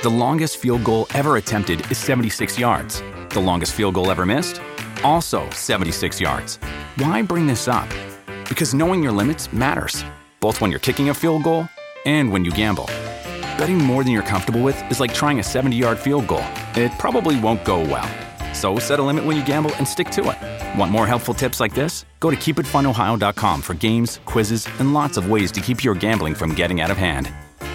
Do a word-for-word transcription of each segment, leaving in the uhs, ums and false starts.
The longest field goal ever attempted is seventy-six yards. The longest field goal ever missed? Also seventy-six yards. Why bring this up? Because knowing your limits matters, both when you're kicking a field goal and when you gamble. Betting more than you're comfortable with is like trying a seventy-yard field goal. It probably won't go well. So set a limit when you gamble and stick to it. Want more helpful tips like this? Go to keep it fun ohio dot com for games, quizzes, and lots of ways to keep your gambling from getting out of hand.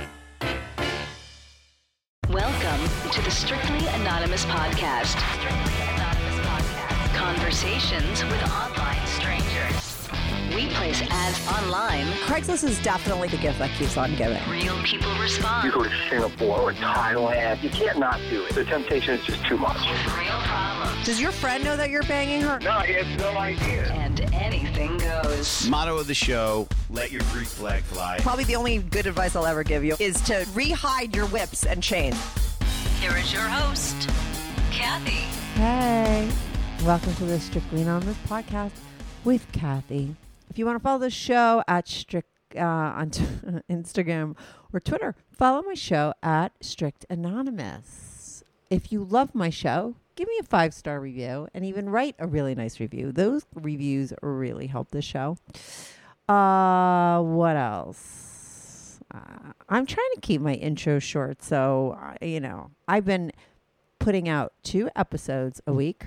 Welcome to the Strictly Anonymous Podcast. Strictly Anonymous Podcast. Conversations with online strangers. We place ads online. Craigslist is definitely the gift that keeps on giving. Real people respond. You go to Singapore or Thailand, you can't not do it. The temptation is just too much. With real problems. Does your friend know that you're banging her? No, he has no idea. And anything goes. Motto of the show, let your Greek flag fly. Probably the only good advice I'll ever give you is to re-hide your whips and chains. Here is your host, Kathy. Hey, welcome to the Strictly Anonymous Podcast with Kathy. If you want to follow the show at Strict uh, on t- Instagram or Twitter, follow my show at Strict Anonymous. If you love my show, give me a five-star review and even write a really nice review. Those reviews really help the show. Uh, what else? Uh, I'm trying to keep my intro short, so, uh, you know, I've been putting out two episodes a week,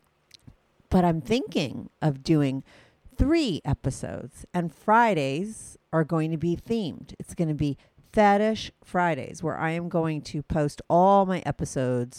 but I'm thinking of doing three episodes, and Fridays are going to be themed. It's going to be Fetish Fridays, where I am going to post all my episodes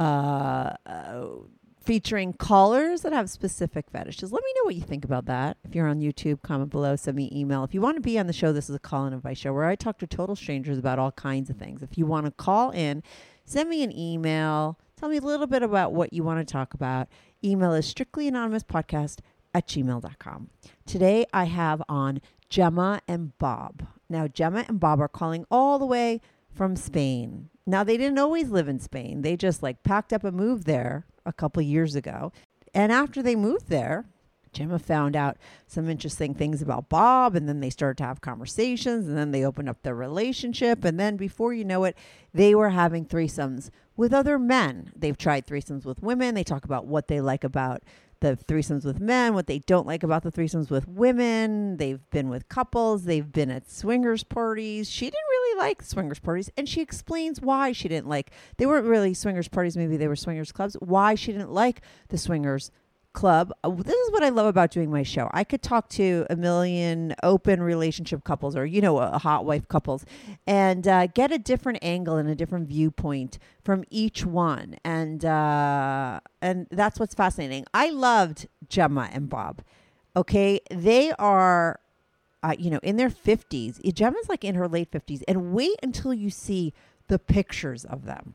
uh, uh, featuring callers that have specific fetishes. Let me know what you think about that. If you're on YouTube, comment below, send me an email. If you want to be on the show, this is a call-in invite show where I talk to total strangers about all kinds of things. If you want to call in, send me an email. Tell me a little bit about what you want to talk about. Email is strictlyanonymouspodcast at gmail dot com. Today I have on Gemma and Bob. Now Gemma and Bob are calling all the way from Spain. Now they didn't always live in Spain. They just like packed up and moved there a couple of years ago. And after they moved there, Gemma found out some interesting things about Bob, and then they started to have conversations, and then they opened up their relationship, and then before you know it, they were having threesomes with other men. They've tried threesomes with women. They talk about what they like about the threesomes with men, what they don't like about the threesomes with women. They've been with couples. They've been at swingers parties. She didn't really like swingers parties, and she explains why she didn't like. They weren't really swingers parties. Maybe they were swingers clubs. Why she didn't like the swingers club. This is what I love about doing my show. I could talk to a million open relationship couples, or, you know, a hot wife couples, and uh, get a different angle and a different viewpoint from each one. And uh, and that's what's fascinating. I loved Gemma and Bob. Okay, they are, uh, you know, in their fifties. Gemma's like in her late fifties, and wait until you see the pictures of them.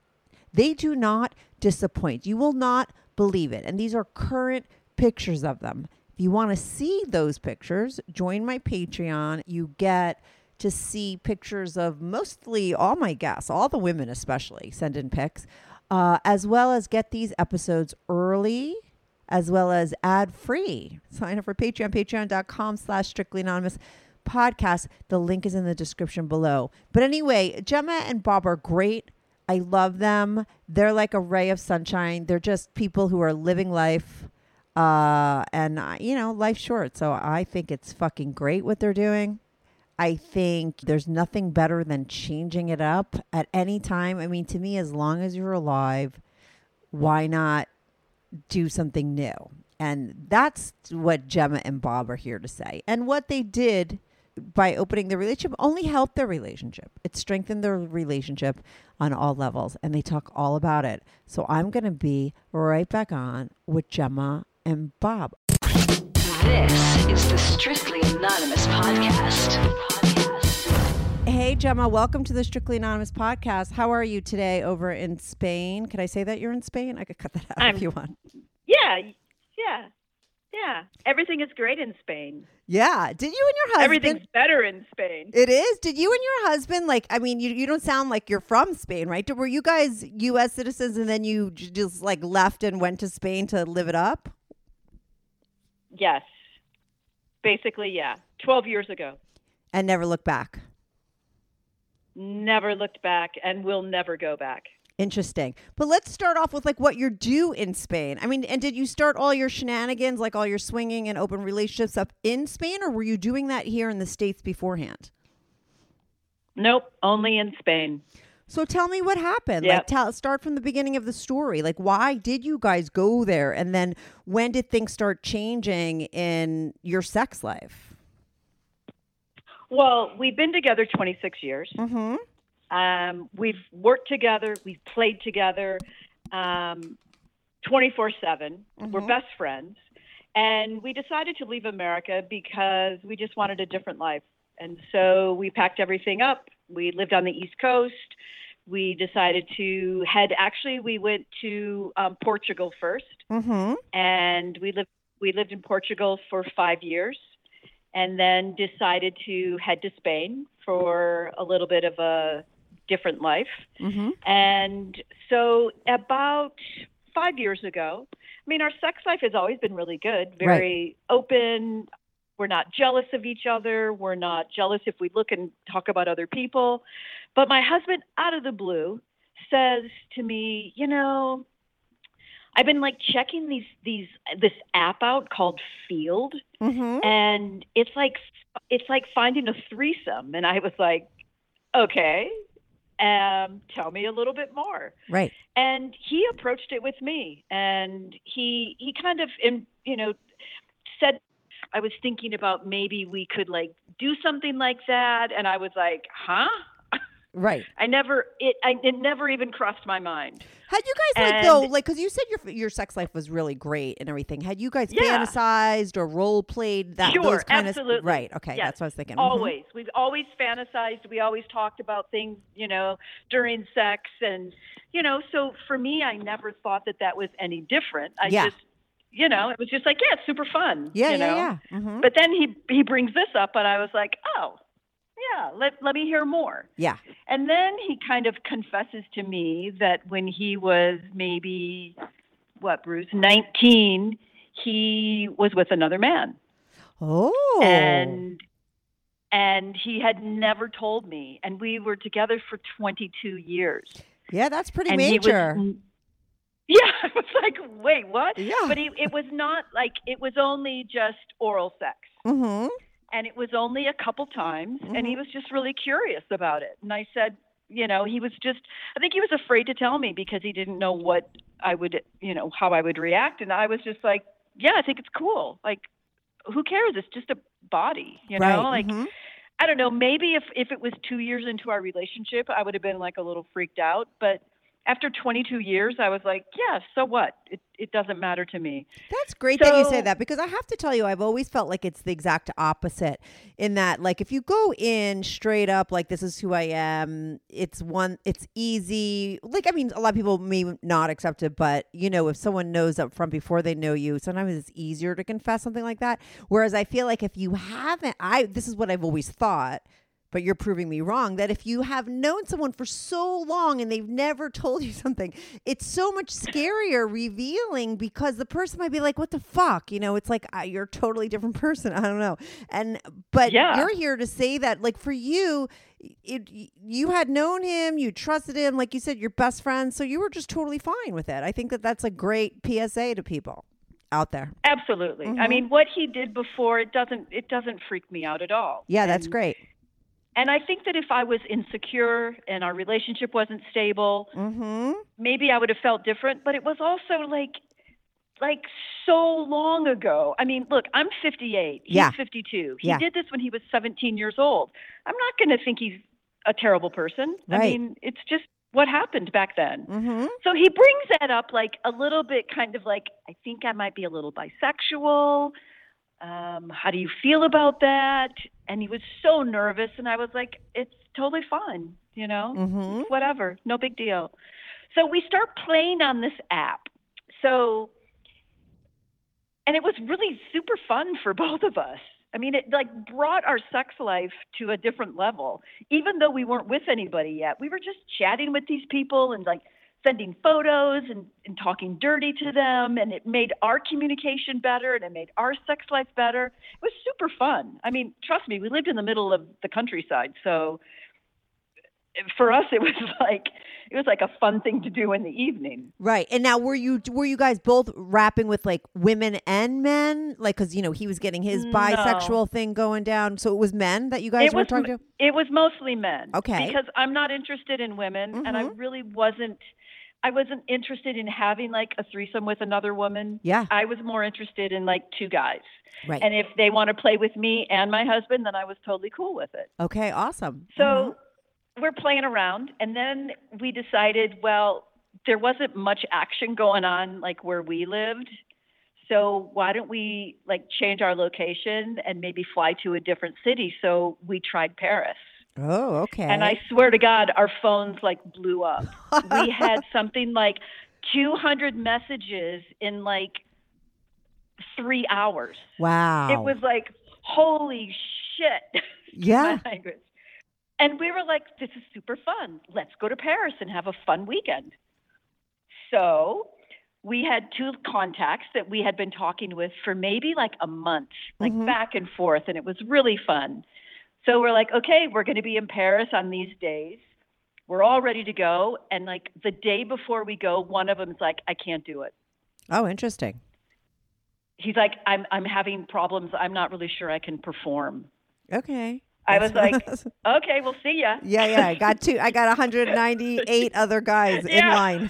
They do not disappoint. You will not believe it. And these are current pictures of them. If you want to see those pictures, join my Patreon. You get to see pictures of mostly all my guests, all the women especially, send in pics, uh, as well as get these episodes early, as well as ad-free. Sign up for Patreon, patreon.com slash strictly anonymous podcast. The link is in the description below. But anyway, Gemma and Bob are great. I love them. They're like a ray of sunshine. They're just people who are living life. Uh, and, uh, you know, life's short. So I think it's fucking great what they're doing. I think there's nothing better than changing it up at any time. I mean, to me, as long as you're alive, why not do something new? And that's what Gemma and Bob are here to say. And what they did by opening the relationship only helped their relationship. It strengthened their relationship on all levels, and they talk all about it. So I'm going to be right back on with Gemma and Bob. This is the Strictly Anonymous Podcast. Podcast. Hey, Gemma, welcome to the Strictly Anonymous Podcast. How are you today over in Spain? Can I say that you're in Spain? I could cut that out I'm, if you want. Yeah, yeah, yeah. Everything is great in Spain. Yeah. Did you and your husband? Everything's better in Spain. It is? Did you and your husband, like, I mean, you you don't sound like you're from Spain, right? Were you guys U S citizens and then you j- just, like, left and went to Spain to live it up? Yes. Basically, yeah. twelve years ago. And never looked back? never looked back and will never go back. Interesting. But let's start off with like what you're due in Spain. I mean, and did you start all your shenanigans, like all your swinging and open relationships up in Spain, or were you doing that here in the States beforehand? Nope, only in Spain. So tell me what happened. Yep. Like tell start from the beginning of the story. Like why did you guys go there? And then when did things start changing in your sex life? Well, we've been together twenty-six years. Mm-hmm. Um, we've worked together. We've played together um, twenty-four seven. Mm-hmm. We're best friends. And we decided to leave America because we just wanted a different life. And so we packed everything up. We lived on the East Coast. We decided to head, actually, we went to um, Portugal first. Mm-hmm. And we lived, we lived in Portugal for five years. And then decided to head to Spain for a little bit of a different life. Mm-hmm. And so about five years ago, I mean, our sex life has always been really good, very right. open. We're not jealous of each other. We're not jealous if we look and talk about other people. But my husband, out of the blue, says to me, you know, I've been like checking these, these, this app out called Field. Mm-hmm. And it's like, it's like finding a threesome. And I was like, okay, um, tell me a little bit more. Right. And he approached it with me, and he, he kind of, in, you know, said, I was thinking about maybe we could like do something like that. And I was like, huh? Right. I never, it, I, it never even crossed my mind. Had you guys like And- though, like, because you said your your sex life was really great and everything. Had you guys Yeah. fantasized or role played that? Sure, those kind absolutely. Of, right. Okay. Yes, That's what I was thinking. Always. We've always fantasized. We always talked about things, you know, during sex. And, you know, so for me, I never thought that that was any different. I Yeah. just, you know, it was just like, yeah, it's super fun. Yeah, you yeah, know? yeah. Mhm. But then he, he brings this up, and I was like, oh, yeah, let, let me hear more. Yeah. And then he kind of confesses to me that when he was maybe, what, Bruce, nineteen, he was with another man. Oh. And and he had never told me. And we were together for twenty-two years. Yeah, that's pretty And he was- major. Yeah, I was like, wait, what? Yeah. But he, it was not like, it was only just oral sex. Mm-hmm. And it was only a couple times, and he was just really curious about it. And I said, you know, he was just, I think he was afraid to tell me because he didn't know what I would, you know, how I would react. And I was just like, yeah, I think it's cool. Like, who cares? It's just a body, you know? Right. Like, Mhm. I don't know, maybe if, if it was two years into our relationship, I would have been like a little freaked out. But after twenty-two years, I was like, yeah, so what? It it doesn't matter to me. That's great that you say So- that, because I have to tell you, I've always felt like it's the exact opposite in that, like, if you go in straight up, like, this is who I am, it's one, it's easy. Like, I mean, a lot of people may not accept it, but, you know, if someone knows up front before they know you, sometimes it's easier to confess something like that. Whereas I feel like if you haven't, I, this is what I've always thought, but you're proving me wrong, that if you have known someone for so long and they've never told you something, it's so much scarier revealing, because the person might be like, what the fuck? You know, it's like, uh, you're a totally different person. I don't know. And, but Yeah. you're here to say that, like, for you, it, you had known him, you trusted him, like you said, your best friend. So you were just totally fine with it. I think that that's a great P S A to people out there. Absolutely. I Mhm. mean, what he did before, it doesn't, it doesn't freak me out at all. Yeah, that's And- great. And I think that if I was insecure and our relationship wasn't stable, Mm-hmm. maybe I would have felt different. But it was also like, like so long ago. I mean, look, I'm fifty-eight. He's Yeah. fifty-two. He Yeah. did this when he was seventeen years old. I'm not going to think he's a terrible person. I Right. mean, it's just what happened back then. Mm-hmm. So he brings that up like a little bit, kind of like, I think I might be a little bisexual. Um, how do you feel about that? And he was so nervous, and I was like, it's totally fine, you know, Mhm. whatever, no big deal. So we start playing on this app. So, and it was really super fun for both of us. I mean, it like brought our sex life to a different level, even though we weren't with anybody yet. We were just chatting with these people and like sending photos and, and talking dirty to them. And it made our communication better, and it made our sex life better. It was super fun. I mean, trust me, we lived in the middle of the countryside. So for us, it was like it was like a fun thing to do in the evening. Right. And now, were you were you guys both rapping with like women and men? Like, because you know he was getting his No. bisexual thing going down, so it was men that you guys It were was talking m- to. it was mostly men. Okay. Because I'm not interested in women, and I Mhm. really wasn't. I wasn't interested in having like a threesome with another woman. Yeah. I was more interested in like two guys. Right. And if they want to play with me and my husband, then I was totally cool with it. Okay. Awesome. So Mhm. we're playing around, and then we decided, well, there wasn't much action going on like where we lived. So why don't we like change our location and maybe fly to a different city? So we tried Paris. Oh, okay. And I swear to God, our phones like blew up. We had something like two hundred messages in like three hours. Wow. It was like, holy shit. Yeah. My language. And we were like, this is super fun. Let's go to Paris and have a fun weekend. So we had two contacts that we had been talking with for maybe like a month, like Mhm. back and forth, and it was really fun. So we're like, okay, we're going to be in Paris on these days. We're all ready to go. And like the day before we go, one of them's like, I can't do it. Oh, interesting. He's like, I'm I'm having problems. I'm not really sure I can perform. Okay. I was like, That's- okay, we'll see ya. yeah, yeah. I got two. I got one hundred ninety-eight other guys in Yeah. line.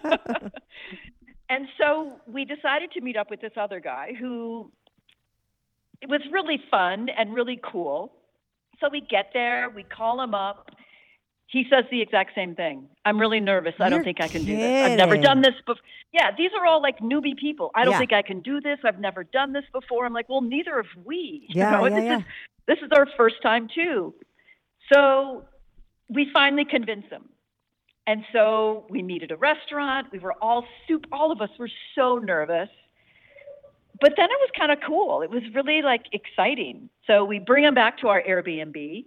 And so we decided to meet up with this other guy who it was really fun and really cool. So we get there, we call him up. He says the exact same thing. I'm really nervous. I You're don't think I can do this. I've never kidding. done this before. Yeah, these are all like newbie people. I don't Yeah. think I can do this. I've never done this before. I'm like, well, neither have we. You Yeah, know, yeah, this yeah. is this is our first time too. So we finally convince him. And so we meet at a restaurant. We were all super, all of us were so nervous. But then it was kind of cool. It was really like exciting. So we bring him back to our Airbnb,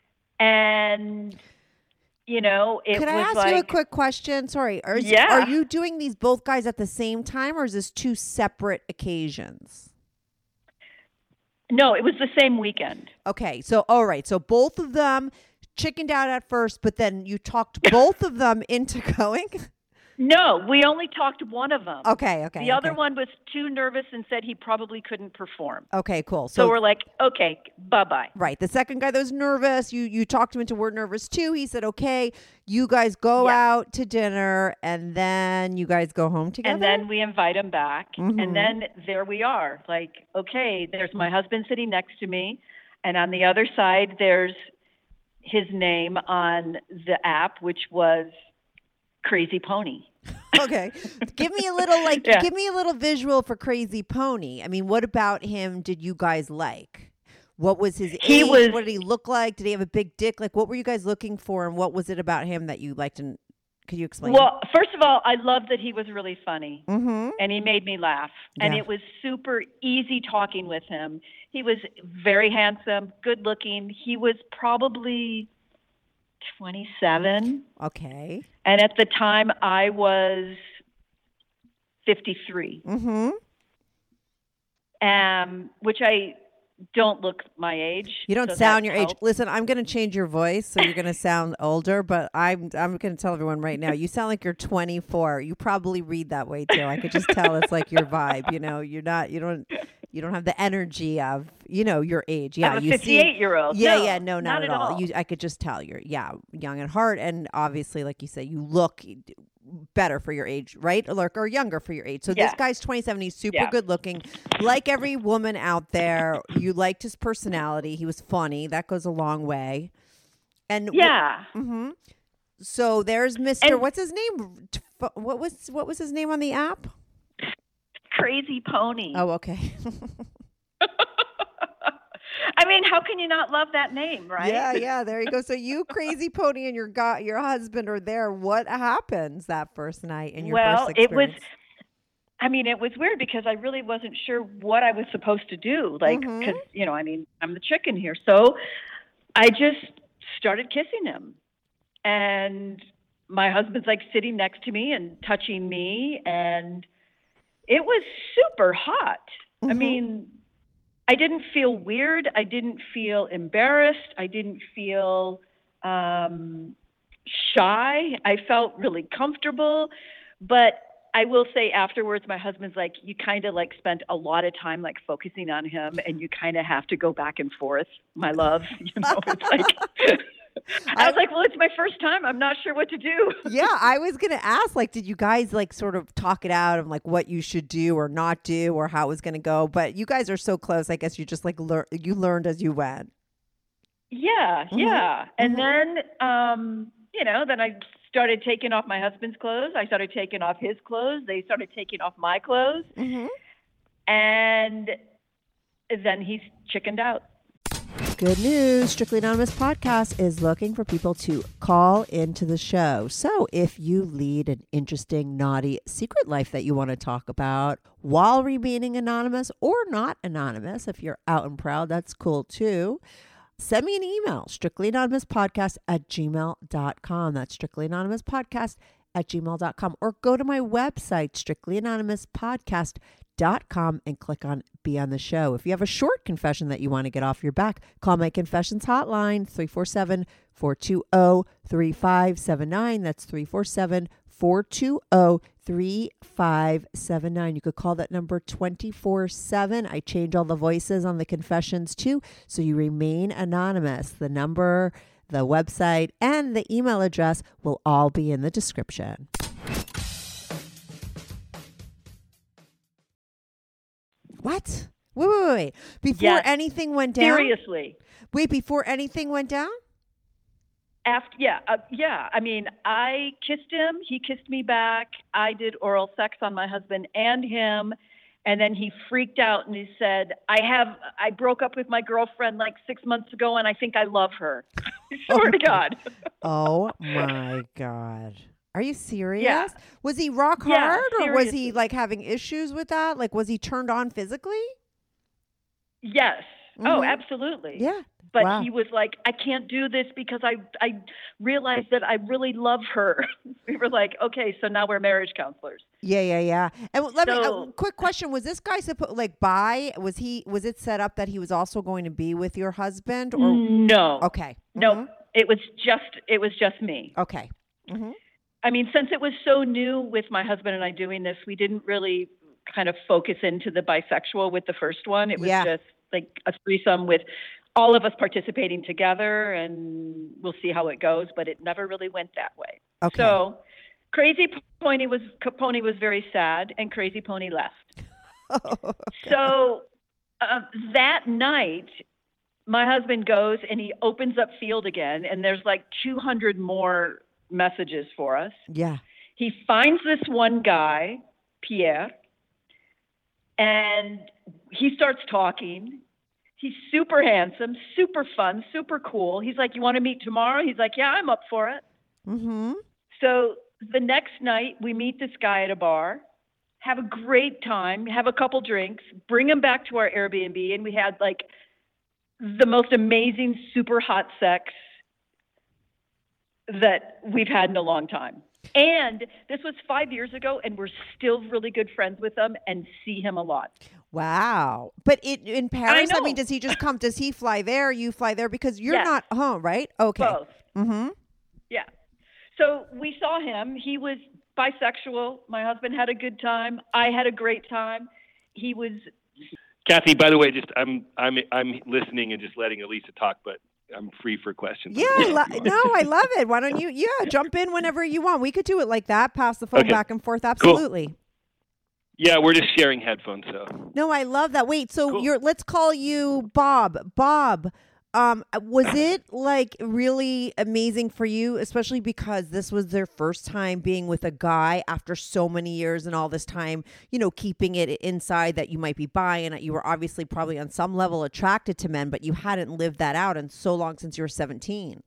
and you know, it Could I was ask like, you a quick question? Sorry. Are, is- Yeah. are you doing these both guys at the same time, or is this two separate occasions? no, it was the same weekend. Okay. So, all right. So both of them chickened out at first, but then you talked both of them into going? No, we only talked one of them. Okay. Okay. The other okay. one was too nervous and said he probably couldn't perform. Okay, cool. So, So, we're like, okay, bye-bye. right. The second guy that was nervous, you you talked him into we're nervous too. He said, okay, you guys go Yeah. out to dinner and then you guys go home together. And then we invite him back. Mhm. And then there we are. Like, okay, there's my husband sitting next to me. And on the other side, there's his name on the app, which was Crazy Pony. Okay. Give me a little like Yeah. give me a little visual for Crazy Pony. I mean, what about him did you guys like? What was his He age? was- What did he look like? Did he have a big dick? Like what were you guys looking for and what was it about him that you liked and could you explain? Well, first of all, I loved that he was really funny. Mhm. And he made me laugh. And Yeah. it was super easy talking with him. He was very handsome, good looking. He was probably twenty-seven. Okay. And at the time, I was fifty-three, Mhm. um, which I don't look my age. You don't so sound that your age. helps. Listen, I'm going to change your voice so you're going to sound older, but I'm I'm going to tell everyone right now, you sound like you're twenty-four. You probably read that way too. I could just tell it's like your vibe, you know. You're not you don't you don't have the energy of, you know, your age. Yeah, I'm a you seem- fifty-eight-year-old. Yeah, No, yeah, no, not, not at at all. all. You I could just tell you're yeah, young at heart and obviously like you say you look better for your age, right? Or, or younger for your age. So this Yeah. guy's twenty-seven. He's super Yeah. good looking. Like every woman out there, you liked his personality. He was funny. That goes a long way. And Yeah. hmm So there's Mister And- What's his name? T- f- What was what was his name on the app? Crazy Pony. Oh, okay. I mean, how can you not love that name, right? Yeah, yeah. There you go. So you, Crazy Pony, and your go- your husband are there. What happens that first night in your Well, first it was. experience? I mean, it was weird because I really wasn't sure what I was supposed to do. Like, Mhm. because you know, I mean, I'm the chicken here, so I just started kissing him, and my husband's like sitting next to me and touching me, and it was super hot. I Mhm. mean, I didn't feel weird. I didn't feel embarrassed. I didn't feel um, shy. I felt really comfortable, but I will say afterwards, my husband's like, you kind of like spent a lot of time like focusing on him, and you kind of have to go back and forth, my love. You know, it's like, I was like, well, it's my first time. I'm not sure what to do. Yeah, I was going to ask, like, did you guys like sort of talk it out of like what you should do or not do or how it was going to go? But you guys are so close. I guess you just like learn, you learned as you went. Yeah, Mhm. yeah. And Mhm. then, um, you know, then I started taking off my husband's clothes. I started taking off his clothes. They started taking off my clothes. Mm-hmm. And then he's chickened out. Good news. Strictly Anonymous Podcast is looking for people to call into the show. So if you lead an interesting, naughty secret life that you want to talk about while remaining anonymous or not anonymous, if you're out and proud, that's cool too. Send me an email, strictlyanonymouspodcast at gmail dot com. That's strictlyanonymouspodcast at gmail dot com. Or go to my website, strictlyanonymouspodcast dot com, and click on Be on the Show. If you have a short confession that you want to get off your back, call my confessions hotline, three four seven, four two zero, three five seven nine. That's three four seven, four two zero, three five seven nine. You could call that number twenty-four seven. I change all the voices on the confessions too, so you remain anonymous. The number, the website, and the email address will all be in the description. What? Wait, wait, wait, wait. Before Yes. anything went down? Seriously. Wait, before anything went down? After, yeah, uh, yeah. I mean, I kissed him. He kissed me back. I did oral sex on my husband and him. And then he freaked out and he said, I have, I broke up with my girlfriend like six months ago and I think I love her. I swear to God. Oh my God. Are you serious? Yeah. Was he rock Yeah, hard or was he seriously. like having issues with that? Like, was he turned on physically? Yes. Oh, Mhm. absolutely. Yeah. But Wow. he was like, I can't do this because I, I realized that I really love her. We were like, okay, so now we're marriage counselors. Yeah, yeah, yeah. And let me, So- uh, quick question. Was this guy supposed, like, bi? Was he, was it set up that he was also going to be with your husband? Or No. Okay. No, Mhm. it was just, it was just me. Okay. Mm-hmm. I mean, since it was so new with my husband and I doing this, we didn't really kind of focus into the bisexual with the first one. It was Yeah. just like a threesome with all of us participating together, and we'll see how it goes. But it never really went that way. Okay. So Crazy Pony was Pony was very sad, and Crazy Pony left. So uh, that night, my husband goes and he opens up Field again, and there's like two hundred more messages for us. Yeah. He finds this one guy, Pierre, and he starts talking. He's super handsome, super fun, super cool. He's like, you want to meet tomorrow? He's like, yeah, I'm up for it. Mm-hmm. So the next night, we meet this guy at a bar, have a great time, have a couple drinks, bring him back to our Airbnb, and we had like the most amazing, super hot sex that we've had in a long time. And this was five years ago, and we're still really good friends with him and see him a lot. Wow. But it, in Paris, I, know. mean, does he just come? Does he fly there? You fly there? Because you're Yes. not home, right? Okay. Both. Mm-hmm. Yeah. So we saw him. He was bisexual. My husband had a good time. I had a great time. He was Kathy, by the way, just I'm I'm I'm listening and just letting Elisa talk, but I'm free for questions. Yeah, I lo- no, I love it. Why don't you? Yeah, jump in whenever you want. We could do it like that. Pass the phone Okay. back and forth. Absolutely. Yeah, we're just sharing headphones, so. No, I love that. Wait, so Cool. you're. Let's call you Bob. Bob. Um, was it like really amazing for you, especially because this was their first time being with a guy after so many years and all this time, you know, keeping it inside that you might be bi and that you were obviously probably on some level attracted to men, but you hadn't lived that out in so long since you were seventeen.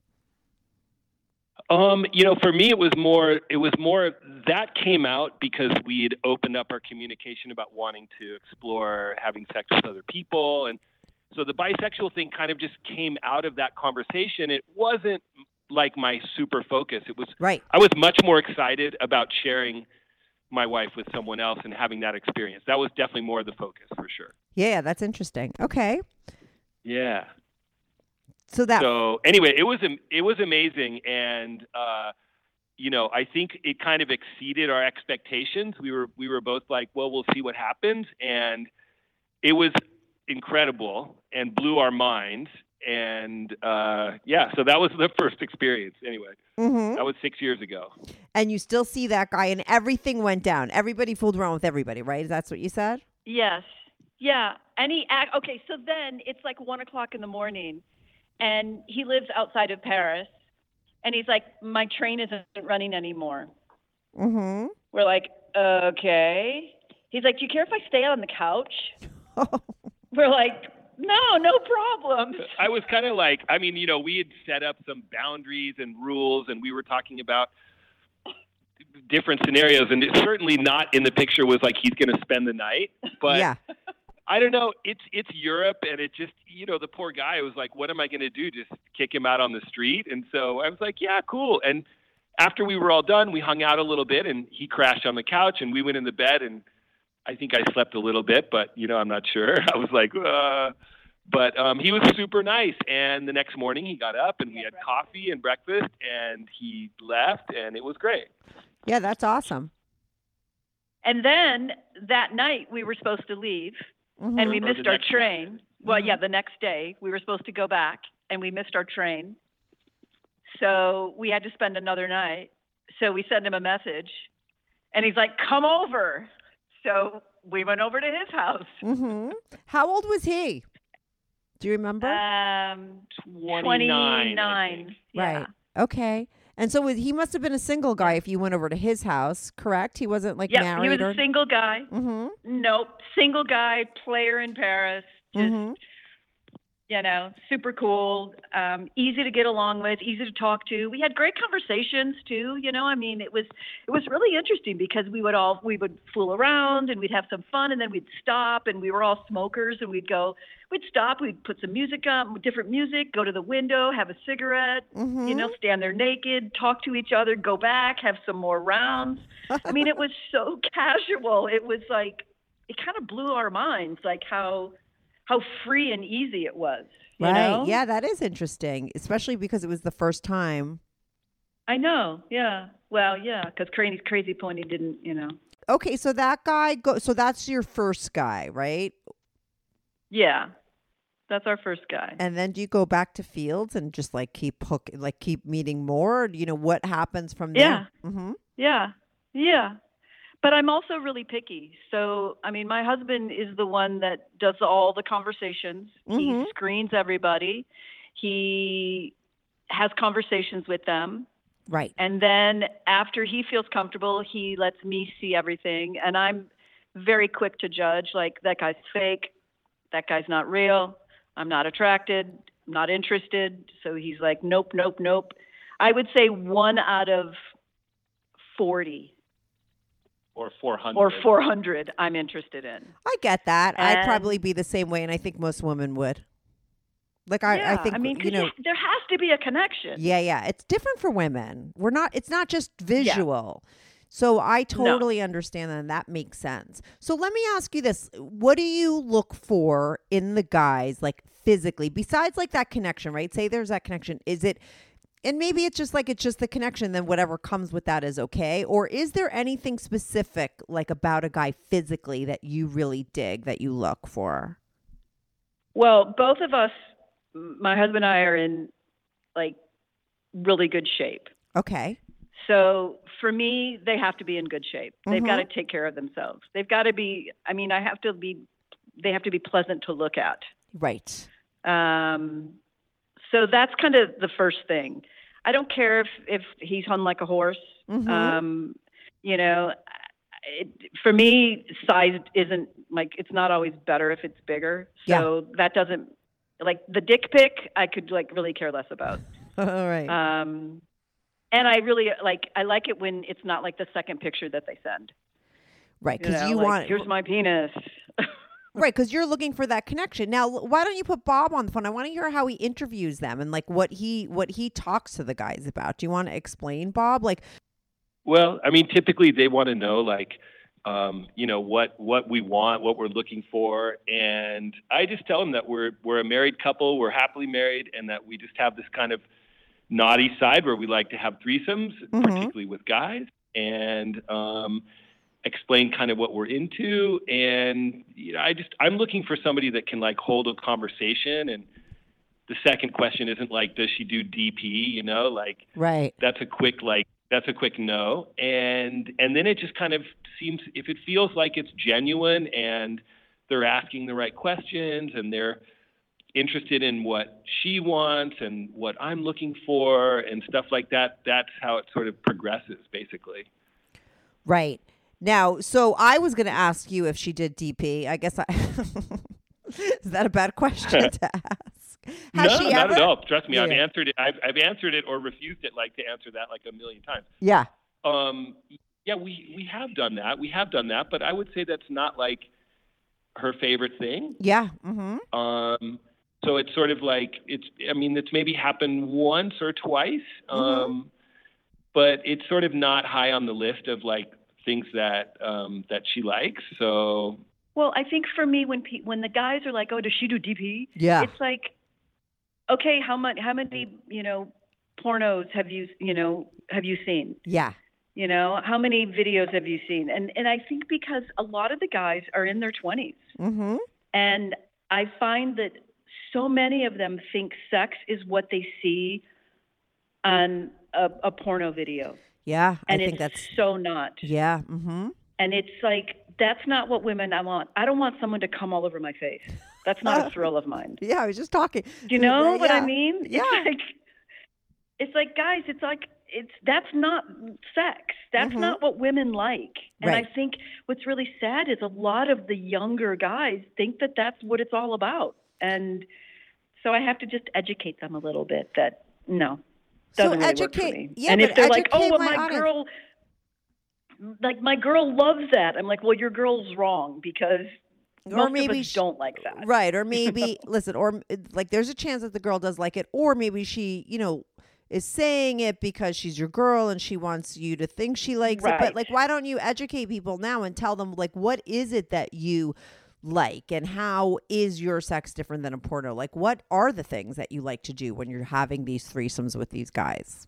Um, you know, for me, it was more, it was more that came out because we had opened up our communication about wanting to explore having sex with other people. And so the bisexual thing kind of just came out of that conversation. It wasn't like my super focus. It was, Right. I was much more excited about sharing my wife with someone else and having that experience. That was definitely more the focus for sure. Yeah, that's interesting. Okay. Yeah. So that. So anyway, it was am- it was amazing, and uh, you know, I think it kind of exceeded our expectations. We were we were both like, well, we'll see what happens, and it was incredible and blew our minds. And uh, yeah, so that was the first experience. Anyway, Mm-hmm. that was six years ago. And you still see that guy, and everything went down. Everybody fooled around with everybody, right? That's what you said? Yes. Yeah. And he act okay, so then it's like one o'clock in the morning and he lives outside of Paris and he's like, my train isn't running anymore. Mm-hmm. We're like, okay. He's like, do you care if I stay on the couch? We're like, no, no problem. I was kind of like, I mean, you know, we had set up some boundaries and rules, and we were talking about different scenarios, and it's certainly not in the picture was like he's going to spend the night. But Yeah. I don't know. It's it's Europe, and it just, you know, the poor guy was like, what am I going to do? Just kick him out on the street? And so I was like, yeah, cool. And after we were all done, we hung out a little bit, and he crashed on the couch, and we went in the bed, and I think I slept a little bit, but, you know, I'm not sure. I was like, uh, but um, he was super nice. And the next morning he got up and we had coffee and breakfast and he left and it was great. Yeah, that's awesome. And then that night we were supposed to leave Mm-hmm. and we Or missed the our next train. Well, yeah, the next day we were supposed to go back and we missed our train. So we had to spend another night. So we sent him a message and he's like, come over. So we went over to his house. Mm-hmm. How old was he? Do you remember? Um, twenty-nine. twenty-nine. Yeah. Right. Okay. And so was, he must have been a single guy if you went over to his house, correct? He wasn't like Yep, married he was or... a single guy. Mm-hmm. Nope, single guy, player in Paris. Just, Mm-hmm. you know, super cool, um, easy to get along with, easy to talk to. We had great conversations too. You know, I mean, it was it was really interesting because we would all we would fool around and we'd have some fun, and then we'd stop, and we were all smokers, and we'd go, we'd stop, we'd put some music on, different music, go to the window, have a cigarette, Mm-hmm. you know, stand there naked, talk to each other, go back, have some more rounds. I mean, it was so casual. It was like it kind of blew our minds, like how. how free and easy it was. You Right. know? Yeah, that is interesting, especially because it was the first time. I know. Yeah. Well, yeah, because Crazy, Crazy Pony didn't, you know. Okay, so that guy go. So that's your first guy, right? Yeah. That's our first guy. And then do you go back to Fields and just like keep hook, like keep meeting more? Or, you know, what happens from Yeah. there? Mm-hmm. Yeah. Yeah. But I'm also really picky. So, I mean, my husband is the one that does all the conversations. Mhm. He screens everybody. He has conversations with them. Right. And then after he feels comfortable, he lets me see everything. And I'm very quick to judge, like, that guy's fake. That guy's not real. I'm not attracted. I'm not interested. So he's like, nope, nope, nope. I would say one out of forty Or four hundred. or four hundred I'm interested in. I get that. I'd And- probably be the same way, and I think most women would. Like I, yeah, I think I mean, 'cause you know. you- there has to be a connection. Yeah, yeah. It's different for women. We're not, it's not just visual. So I totally understand that, and that makes sense. So let me ask you this. What do you look for in the guys, like physically, besides like that connection, right? Say there's that connection. Is it, and maybe it's just like, it's just the connection, then whatever comes with that is okay? Or is there anything specific like about a guy physically that you really dig, that you look for? Well, both of us, my husband and I, are in like really good shape. Okay. So for me, they have to be in good shape. They've Mhm. got to take care of themselves. They've got to be, I mean, I have to be, they have to be pleasant to look at. Right. Um, so that's kind of the first thing. I don't care if, if he's hung like a horse. Mhm. Um, you know, it, for me, size isn't like, it's not always better if it's bigger. So that doesn't, like the dick pic, I could like really care less about. All right. Um, and I really like, I like it when it's not like the second picture that they send. Right. You Because know, you like, want, here's my penis. right, because you're looking for that connection. Now, l- why don't you put Bob on the phone? I want to hear how he interviews them and like what he what he talks to the guys about. Do you want to explain, Bob? Like, Well, I mean, typically they want to know, like, um, you know, what what we want, what we're looking for, and I just tell them that we're we're a married couple, we're happily married, and that we just have this kind of naughty side where we like to have threesomes, mm-hmm. particularly with guys, and um, explain kind of what we're into. And you know, I just I'm looking for somebody that can like hold a conversation. And the second question isn't like, does she do D P? You know, like right. That's a quick like that's a quick no. And and then it just kind of seems, if it feels like it's genuine and they're asking the right questions and they're interested in what she wants and what I'm looking for and stuff like that, that's how it sort of progresses, basically. Right. Now, so I was going to ask you if she did D P. I guess I... Is that a bad question to ask? Has no, she not ever? at all. Trust me, yeah. I've answered it. I've, I've answered it or refused it, like to answer that like a million times. Yeah. Um, yeah, we, we have done that. We have done that, but I would say that's not like her favorite thing. Yeah. Mm-hmm. Um, so it's sort of like, it's, I mean, it's maybe happened once or twice, um, mm-hmm. but it's sort of not high on the list of like things that, um, that she likes. So. Well, I think for me, when pe- when the guys are like, oh, does she do D P? Yeah. It's like, okay, how much, how many, you know, pornos have you, you know, have you seen? Yeah. You know, how many videos have you seen? And and I think because a lot of the guys are in their twenties. Mm-hmm. And I find that so many of them think sex is what they see on a, a porno video. Yeah, and I think it's that's so not. Yeah. Mm-hmm. And it's like, that's not what women I want. I don't want someone to come all over my face. That's not a thrill of mine. Yeah, I was just talking. Do you know yeah. what I mean? Yeah. It's like, it's like, guys, it's like, it's that's not sex. That's mm-hmm. not what women like. And right. I think what's really sad is a lot of the younger guys think that that's what it's all about. And so I have to just educate them a little bit that no, doesn't so really educate, work for me. Yeah, and if they're like, oh, well, my, my girl, like my girl loves that. I'm like, well, your girl's wrong because or most maybe of us she, don't like that. Right. Or maybe, listen, or like there's a chance that the girl does like it, or maybe she, you know, is saying it because she's your girl and she wants you to think she likes right. it. But like, why don't you educate people now and tell them like, what is it that you like and how is your sex different than a porno? Like, what are the things that you like to do when you're having these threesomes with these guys?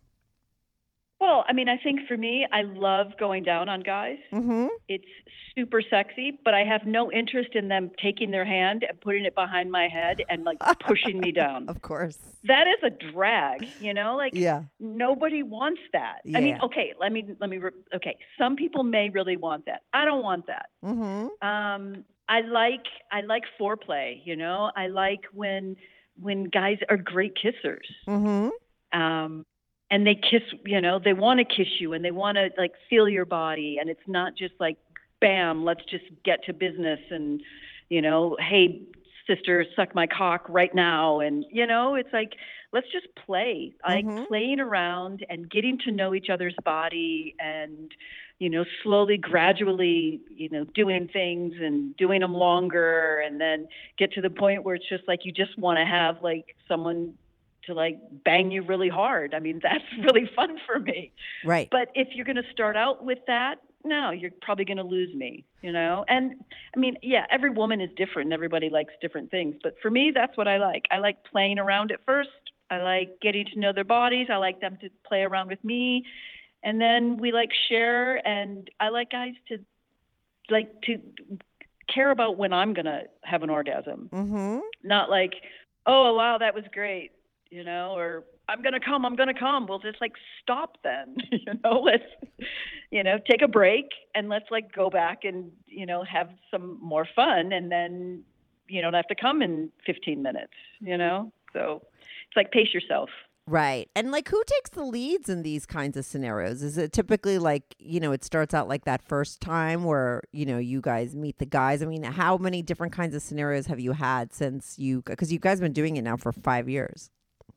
Well, I mean, I think for me, I love going down on guys. Mm-hmm. It's super sexy, but I have no interest in them taking their hand and putting it behind my head and like pushing me down. Of course. That is a drag, you know, like yeah. nobody wants that. Yeah. I mean, okay, let me, let me, re- okay. Some people may really want that. I don't want that. Mm-hmm. Um, I like, I like foreplay, you know, I like when, when guys are great kissers. Mm-hmm. Um, and they kiss, you know, they want to kiss you and they want to like feel your body. And it's not just like, bam, let's just get to business and, you know, hey, sister, suck my cock right now. And, you know, it's like, let's just play, like mm-hmm. playing around and getting to know each other's body and, you know, slowly, gradually, you know, doing things and doing them longer and then get to the point where it's just like, you just want to have like someone to like bang you really hard. I mean, that's really fun for me. Right. But if you're going to start out with that, no, you're probably going to lose me, you know? And I mean, yeah, every woman is different and everybody likes different things. But for me, that's what I like. I like playing around at first. I like getting to know their bodies. I like them to play around with me. And then we like share. And I like guys to like to care about when I'm going to have an orgasm. Mm-hmm. Not like, oh, wow, that was great. You know, or I'm going to come, I'm going to come. We'll just like stop then, you know, let's, you know, take a break and let's like go back and, you know, have some more fun. And then you don't have to come in fifteen minutes, you know? So it's like pace yourself. Right. And like, who takes the leads in these kinds of scenarios? Is it typically like, you know, it starts out like that first time where, you know, you guys meet the guys? I mean, how many different kinds of scenarios have you had since you, because you guys have been doing it now for five years?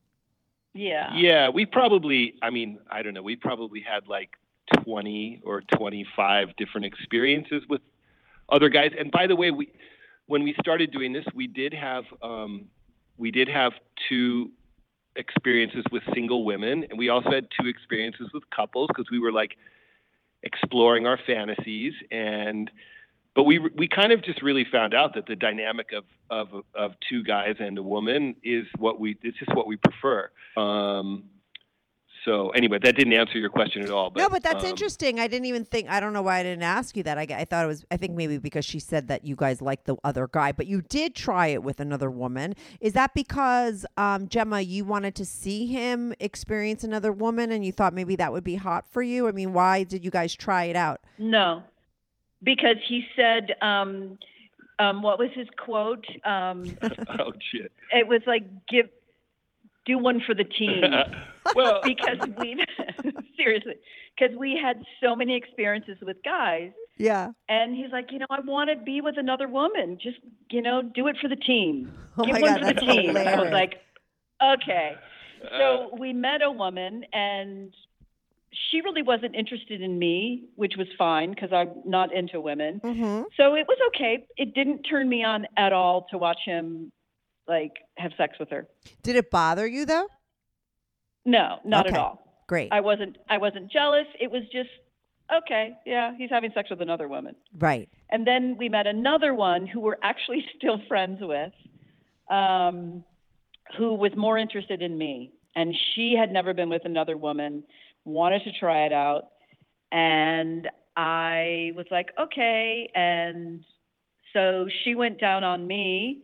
Yeah. Yeah, we probably, I mean, I don't know, we probably had like twenty or twenty-five different experiences with other guys. And by the way, we when we started doing this, we did have um, we did have two experiences with single women, and we also had two experiences with couples because we were like exploring our fantasies. And but we we kind of just really found out that the dynamic of of of two guys and a woman is what we it's just what we prefer. Um, So anyway, that didn't answer your question at all. But, no, but that's um, interesting. I didn't even think, I don't know why I didn't ask you that. I, I thought it was, I think maybe because she said that you guys like the other guy, but you did try it with another woman. Is that because, um, Gemma, you wanted to see him experience another woman and you thought maybe that would be hot for you? I mean, why did you guys try it out? No, because he said, um, um, what was his quote? Um, oh, shit. It was like, give, do one for the team. Well, because we seriously, because we had so many experiences with guys. Yeah. And he's like, you know, I want to be with another woman. Just, you know, do it for the team. Oh Give my one God, for the that's team. And I hilarious. was like, okay. Uh, So we met a woman, and she really wasn't interested in me, which was fine because I'm not into women. Mm-hmm. So it was okay. It didn't turn me on at all to watch him, like, have sex with her. Did it bother you though? No, not Okay. at all. Great. I wasn't I wasn't jealous. It was just, okay, yeah, he's having sex with another woman. Right. And then we met another one who we're actually still friends with, um, who was more interested in me. And she had never been with another woman, wanted to try it out. And I was like, okay. And so she went down on me,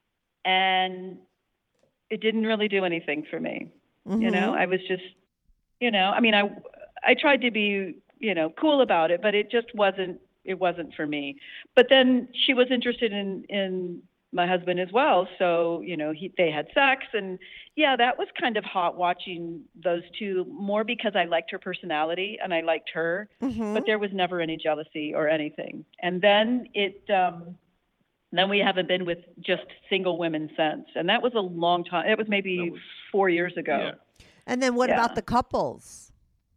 and it didn't really do anything for me. Mm-hmm. You know, I was just, you know, I mean, I, I tried to be, you know, cool about it, but it just wasn't, it wasn't for me. But then she was interested in, in my husband as well. So, you know, he, they had sex, and yeah, that was kind of hot watching those two, more because I liked her personality and I liked her, Mm-hmm. but there was never any jealousy or anything. And then it, um, then we haven't been with just single women since. And that was a long time. It was maybe That was- four years ago. Yeah. And then what Yeah. about the couples?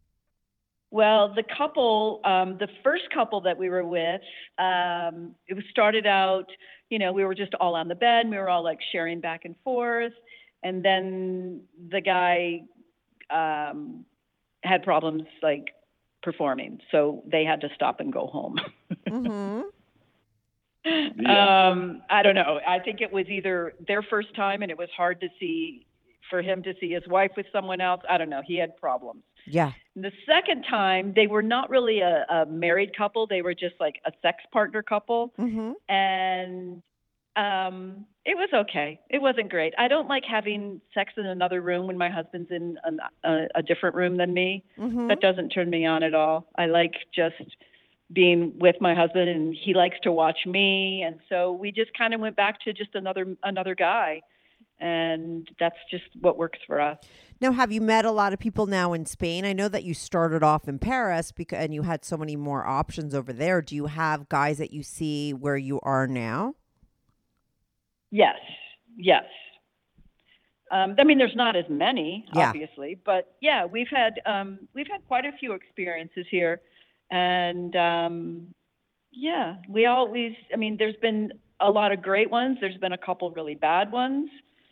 Well, the couple, um, the first couple that we were with, um, it was started out, you know, we were just all on the bed. We were all like sharing back and forth. And then the guy um, had problems like performing. So they had to stop and go home. Mm-hmm. Yeah. Um, I don't know. I think it was either their first time, and it was hard to see, for him to see his wife with someone else. I don't know. He had problems. Yeah. And the second time, they were not really a, a married couple. They were just like a sex partner couple. Mm-hmm. And um, it was okay. It wasn't great. I don't like having sex in another room when my husband's in an, a, a different room than me. Mm-hmm. That doesn't turn me on at all. I like just being with my husband, and he likes to watch me. And so we just kind of went back to just another another guy. And that's just what works for us. Now, have you met a lot of people now in Spain? I know that you started off in Paris because, and you had so many more options over there. Do you have guys that you see where you are now? Yes, yes. Um, I mean, there's not as many, Yeah. obviously, but yeah, we've had um, we've had quite a few experiences here, and um, yeah, we always. I mean, there's been a lot of great ones. There's been a couple really bad ones,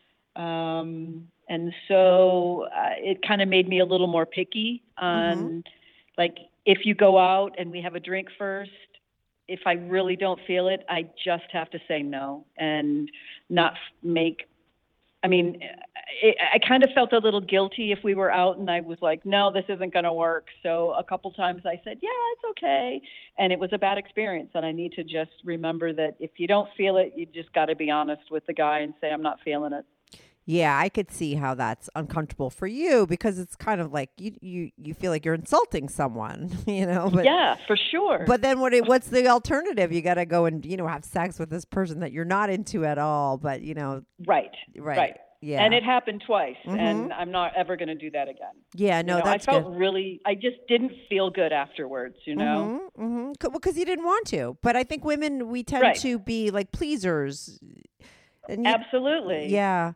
um, and so uh, it kind of made me a little more picky on, Mm-hmm. like, if you go out and we have a drink first. If I really don't feel it, I just have to say no and not make, I mean, it, I kind of felt a little guilty if we were out and I was like, no, this isn't going to work. So a couple times I said, yeah, it's okay. And it was a bad experience. And I need to just remember that if you don't feel it, you just got to be honest with the guy and say, I'm not feeling it. Yeah, I could see how that's uncomfortable for you because it's kind of like you you, you feel like you're insulting someone, you know. But, yeah, for sure. But then what? What's the alternative? You got to go and you know have sex with this person that you're not into at all. But you know, right, right, right. Yeah, And it happened twice, Mhm. and I'm not ever going to do that again. yeah, no, You know, that's I felt good. really, I just didn't feel good afterwards, you know? Mm-hmm, mm-hmm. Well, because you didn't want to. But I think women we tend Right. to be like pleasers. And you, Absolutely. yeah.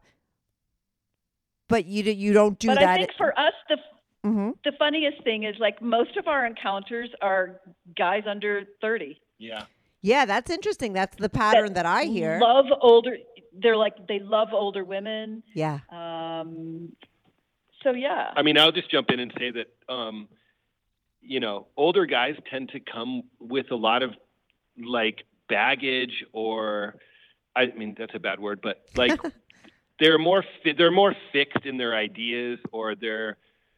But you do, you don't do But that. I think for us, the Mhm. the funniest thing is like most of our encounters are guys under thirty. Yeah. Yeah, that's interesting. That's the pattern that, I hear. Love older. They're like they love older women. yeah. Um, so yeah. I mean, I'll just jump in and say that um, you know, older guys tend to come with a lot of like baggage, or I mean, that's a bad word, but like they're more, fi- they're more fixed in their ideas, or they're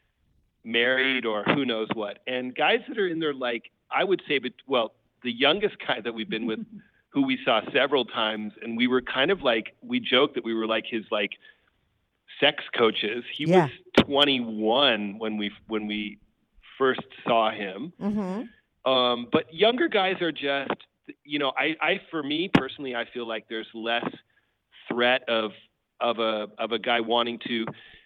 married, or who knows what. And guys that are in their, like, I would say, but well, the youngest guy that we've been with, who we saw several times, and we were kind of like, we joked that we were like his like sex coaches. He Yeah. was twenty-one when we when we first saw him. Mm-hmm. Um, but younger guys are just, you know, I, I for me personally, I feel like there's less threat of of a of a guy wanting to,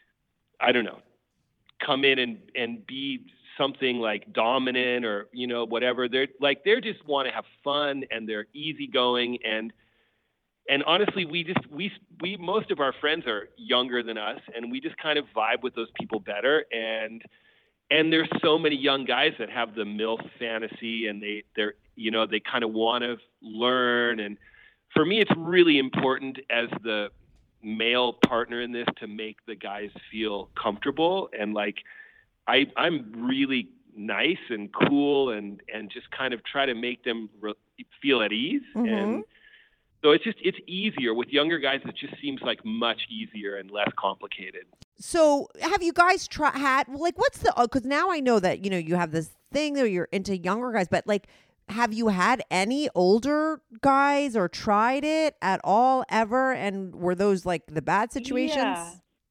I don't know, come in and, and be something like dominant, or, you know, whatever. They're like, they just want to have fun, and they're easygoing. And, and honestly, we just, we, we, most of our friends are younger than us, and we just kind of vibe with those people better. And, and there's so many young guys that have the MILF fantasy, and they, they're, you know, they kind of want to learn. And for me, it's really important as the male partner in this to make the guys feel comfortable. And like, I, I'm really nice and cool, and, and just kind of try to make them re- feel at ease. Mm-hmm. And so it's just, it's easier with younger guys. It just seems like much easier and less complicated. So have you guys tried, had, like, what's the, because now I know that, you know, you have this thing that you're into younger guys, but like, have you had any older guys or tried it at all ever? And were those like the bad situations? Yeah.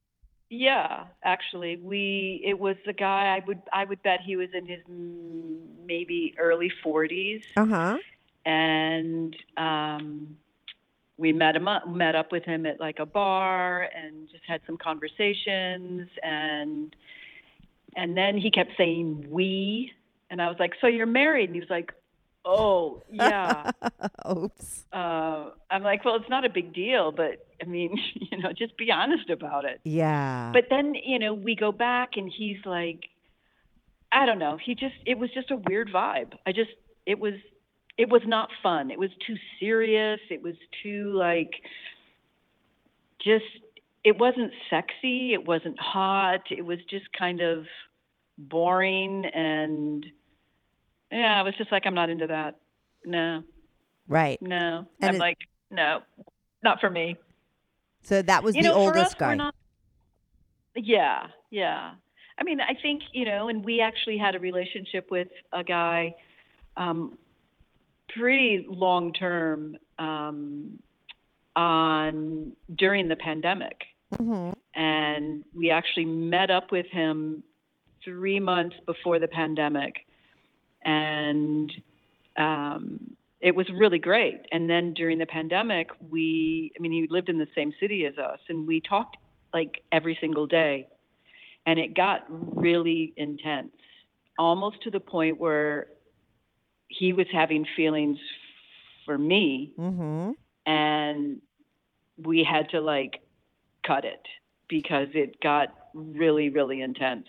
Yeah, actually, we it was a guy. I would I would bet he was in his mm, maybe early forties, Uh-huh. and um, we met him up, met up with him at like a bar, and just had some conversations, and and then he kept saying "we," and I was like, "So you're married?" And he was like, "Oh, yeah." Oops. Uh, I'm like, "Well, it's not a big deal, but I mean, you know, just be honest about it." Yeah. But then, you know, we go back, and he's like, I don't know. He just, it was just a weird vibe. I just, it was, it was not fun. It was too serious. It was too like, just, it wasn't sexy. It wasn't hot. It was just kind of boring. And yeah, I was just like, I'm not into that. No, right. no. And I'm it- like, no, not for me. So that was You the know, for oldest us, we're guy. not- Yeah, yeah. I mean, I think, you know, and we actually had a relationship with a guy um, pretty long term um, on during the pandemic. Mm-hmm. And we actually met up with him three months before the pandemic. And um, it was really great. And then during the pandemic, we, I mean, he lived in the same city as us, and we talked like every single day. And it got really intense, almost to the point where he was having feelings for me, Mm-hmm. and we had to like cut it because it got really, really intense.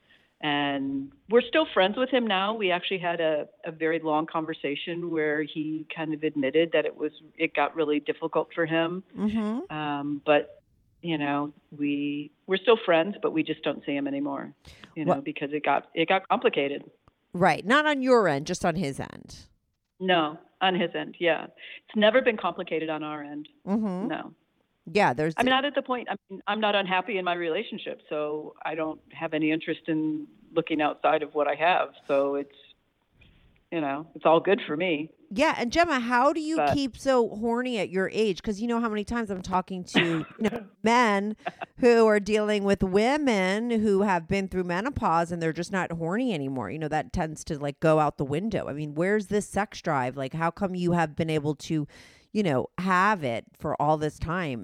And we're still friends with him now. We actually had a, a very long conversation where he kind of admitted that it was, it got really difficult for him. Mm-hmm. Um, but you know, we we're still friends, but we just don't see him anymore, you know, What- because it got it got complicated. Right. Not on your end, just on his end. No, on his end, yeah. It's never been complicated on our end. Mm-hmm. No. Yeah, there's I'm not at the point, I mean, I'm not unhappy in my relationship, so I don't have any interest in looking outside of what I have. So it's, you know, it's all good for me. Yeah, and Gemma, how do you But- keep so horny at your age? Because you know how many times I'm talking to you know, men who are dealing with women who have been through menopause and they're just not horny anymore. You know, that tends to like go out the window. I mean, where's this sex drive? Like, how come you have been able to, you know, have it for all this time?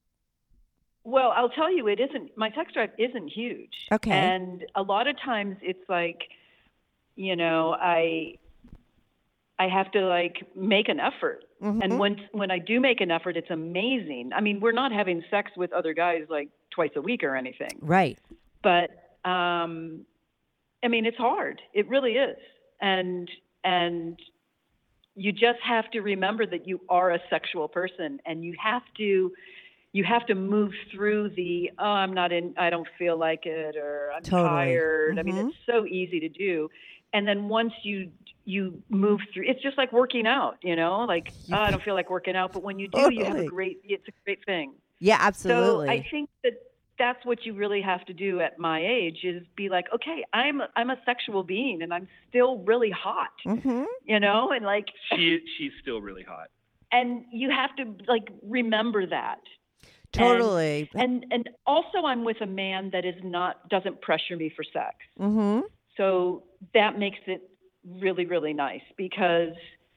Well, I'll tell you, it isn't, my sex drive isn't huge. Okay. And a lot of times it's like, you know, I, I have to like make an effort. Mhm. And when, when I do make an effort, it's amazing. I mean, we're not having sex with other guys like twice a week or anything, Right. but, um, I mean, it's hard. It really is. And, and you just have to remember that you are a sexual person, and you have to, you have to move through the, oh, I'm not in, I don't feel like it, or I'm Totally. tired. I mean, Mhm. it's so easy to do. and then once you you move through, it's just like working out, you know, like oh, I don't feel like working out, but when you do, Totally. you have a great, it's a great thing. Yeah, absolutely. So I think that that's what you really have to do at my age is be like, okay, I'm a, I'm a sexual being and I'm still really hot, mm-hmm. you know, and like She she's still really hot. and you have to like remember that. Totally. And, and and also I'm with a man that is not doesn't pressure me for sex. Mm-hmm. So that makes it really, really nice because,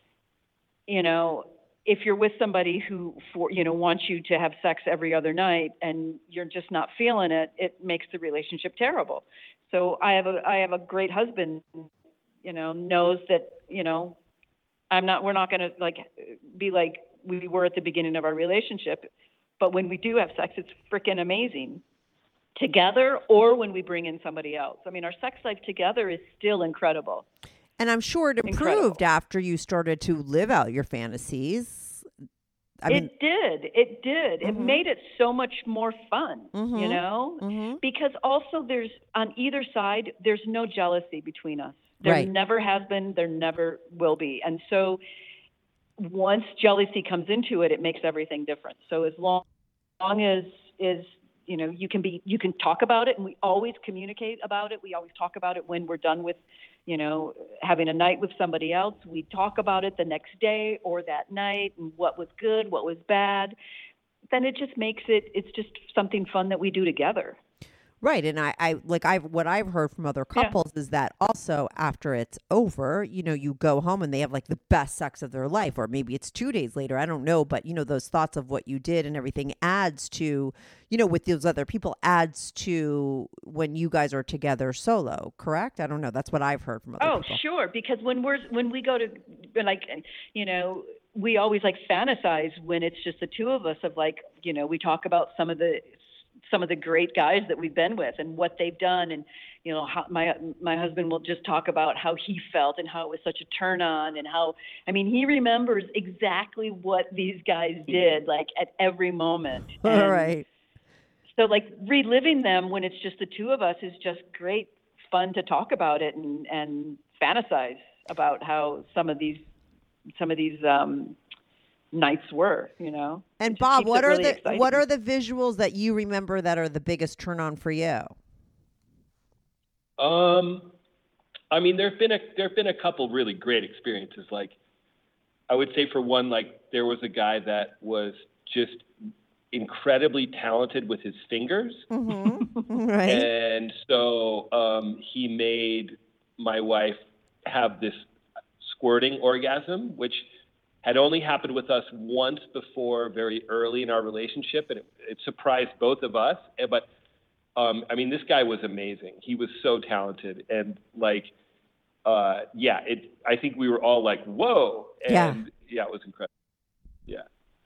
you know, if you're with somebody who, for, you know, wants you to have sex every other night and you're just not feeling it, it makes the relationship terrible. So I have a, I have a great husband, you know, knows that, you know, I'm not, we're not going to like be like we were at the beginning of our relationship, but when we do have sex, it's freaking amazing together or when we bring in somebody else. I mean, our sex life together is still incredible. And I'm sure it improved Incredible. after you started to live out your fantasies. I mean, it did. It did. It Mhm. made it so much more fun, Mhm. you know, Mhm. because also there's on either side, there's no jealousy between us. There Right. never has been. There never will be. And so once jealousy comes into it, it makes everything different. So as long, long as is you know you can be you can talk about it, and we always communicate about it. We always talk about it when we're done with, you know, having a night with somebody else. We talk about it the next day or that night and what was good, what was bad. Then it just makes it, it's just something fun that we do together. right. And I, I like I've what I've heard from other Yeah. couples is that also after it's over, you know, you go home and they have like the best sex of their life, or maybe it's two days later. I don't know, but you know, those thoughts of what you did and everything adds to, you know, with those other people adds to when you guys are together solo. Correct? I don't know. That's what I've heard from other Oh, people. sure. Because when we're, when we go to like, you know, we always like fantasize when it's just the two of us of like, you know, we talk about some of the, some of the great guys that we've been with and what they've done. And, you know, how my, my husband will just talk about how he felt and how it was such a turn on and how, I mean, he remembers exactly what these guys did, like at every moment. All And right. so like reliving them when it's just the two of us is just great fun to talk about it and, and fantasize about how some of these, some of these, um, nights were, you know. It And just Bob, keeps what it are really the exciting. what are the visuals that you remember that are the biggest turn on for you? Um, I mean, there've been a there've been a couple really great experiences. Like, I would say for one, like there was a guy that was just incredibly talented with his fingers, Mm-hmm. Right. and so um, he made my wife have this squirting orgasm, which had only happened with us once before, very early in our relationship, and it, it surprised both of us. But um, I mean, this guy was amazing. He was so talented, and like, uh, yeah, it. I think we were all like, "Whoa!" And Yeah. yeah, it was incredible. Yeah.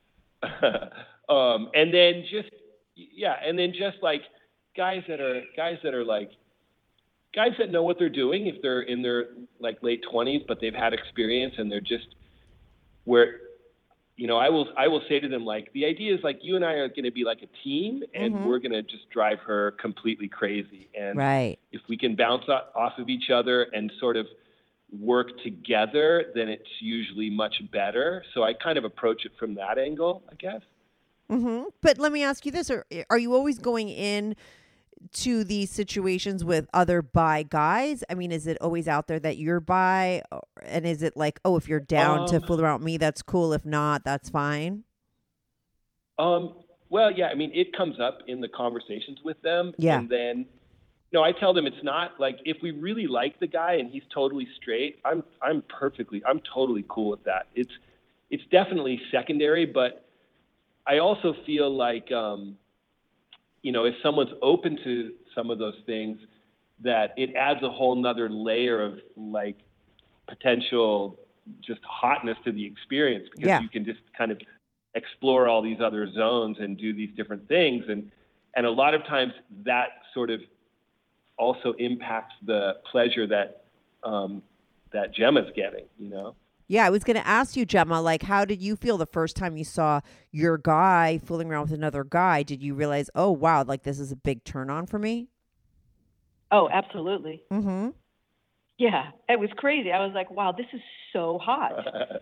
um, and then just yeah, and then just like guys that are guys that are like guys that know what they're doing if they're in their like late twenties, but they've had experience and they're just where, you know, I will I will say to them, like, the idea is like you and I are going to be like a team, and Mhm. we're going to just drive her completely crazy. And Right. if we can bounce o- off of each other and sort of work together, then it's usually much better. So I kind of approach it from that angle, I guess. Mm-hmm. But let me ask you this: Are are you always going in to these situations with other bi guys? I mean, is it always out there that you're bi, or- and is it like, oh, if you're down to Um, fool around with me, that's cool. If not, that's fine. Um, well, yeah, I mean, it comes up in the conversations with them. Yeah. And then, no, I tell them it's not like if we really like the guy and he's totally straight, I'm I'm perfectly I'm totally cool with that. It's it's definitely secondary, but I also feel like um, you know, if someone's open to some of those things, that it adds a whole nother layer of like potential just hotness to the experience, because Yeah. you can just kind of explore all these other zones and do these different things. And, and a lot of times that sort of also impacts the pleasure that, um, that Gemma's getting, you know? Yeah, I was going to ask you, Gemma, like, how did you feel the first time you saw your guy fooling around with another guy? Did you realize, oh, wow, like this is a big turn on for me? Oh, absolutely. Mm-hmm. Yeah, it was crazy. I was like, wow, this is so hot.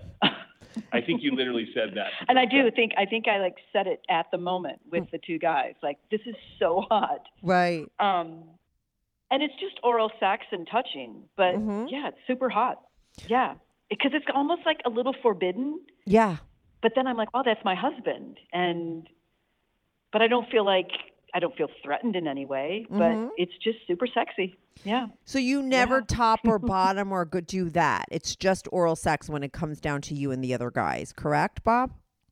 I think you literally said that. And I do think, I think I like said it at the moment with the two guys, like, this is so hot. Right. Um, and it's just oral sex and touching, but Mm-hmm. yeah, it's super hot. Yeah. Because it's almost like a little forbidden. Yeah. But then I'm like, oh, that's my husband. And, but I don't feel like, I don't feel threatened in any way, but Mhm. it's just super sexy. Yeah. So you never Yeah. top or bottom or go do that. It's just oral sex when it comes down to you and the other guys, correct, Bob?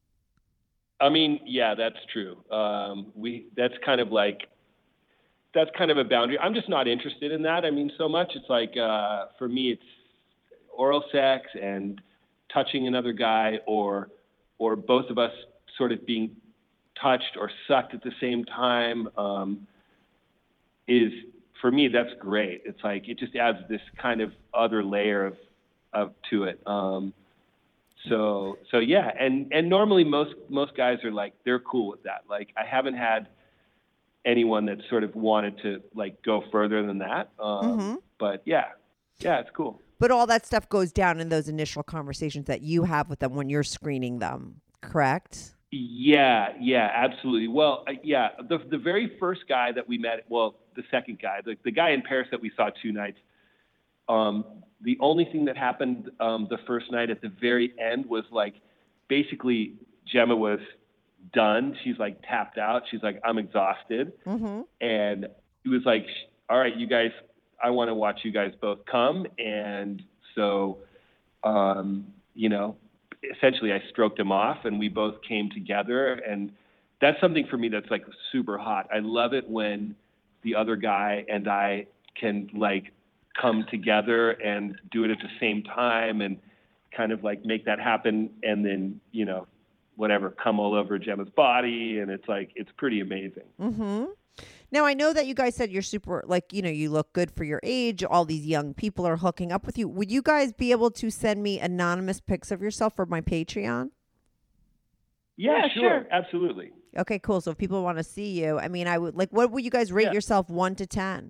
I mean, yeah, that's true. Um, we that's kind of like that's kind of a boundary. I'm just not interested in that. I mean, so much. It's like uh, for me, it's oral sex and touching another guy, or or both of us sort of being touched or sucked at the same time. Um, is for me, that's great. It's like it just adds this kind of other layer of of to it. Um, So, so yeah, and, and normally most, most guys are like, they're cool with that. Like, I haven't had anyone that sort of wanted to like go further than that. Um, Mhm. But yeah, yeah, it's cool. But all that stuff goes down in those initial conversations that you have with them when you're screening them, correct? Yeah, yeah, absolutely. Well, uh, yeah, the the very first guy that we met, well, the second guy, the, the guy in Paris that we saw two nights, um, the only thing that happened um, the first night at the very end was like, basically Gemma was done. She's like tapped out. She's like, I'm exhausted. Mm-hmm. And he was like, all right, you guys, I want to watch you guys both come. And so, um, you know, essentially I stroked him off and we both came together. And that's something for me that's like super hot. I love it when the other guy and I can like come together and do it at the same time and kind of like make that happen. And then, you know, whatever, come all over Gemma's body. And it's like, it's pretty amazing. Mm-hmm. Now, I know that you guys said you're super, like, you know, you look good for your age. All these young people are hooking up with you. Would you guys be able to send me anonymous pics of yourself for my Patreon? Yeah, Yeah, sure. sure. Absolutely. Okay, cool. So if people want to see you, I mean, I would, like, what would you guys rate Yeah. yourself one to ten?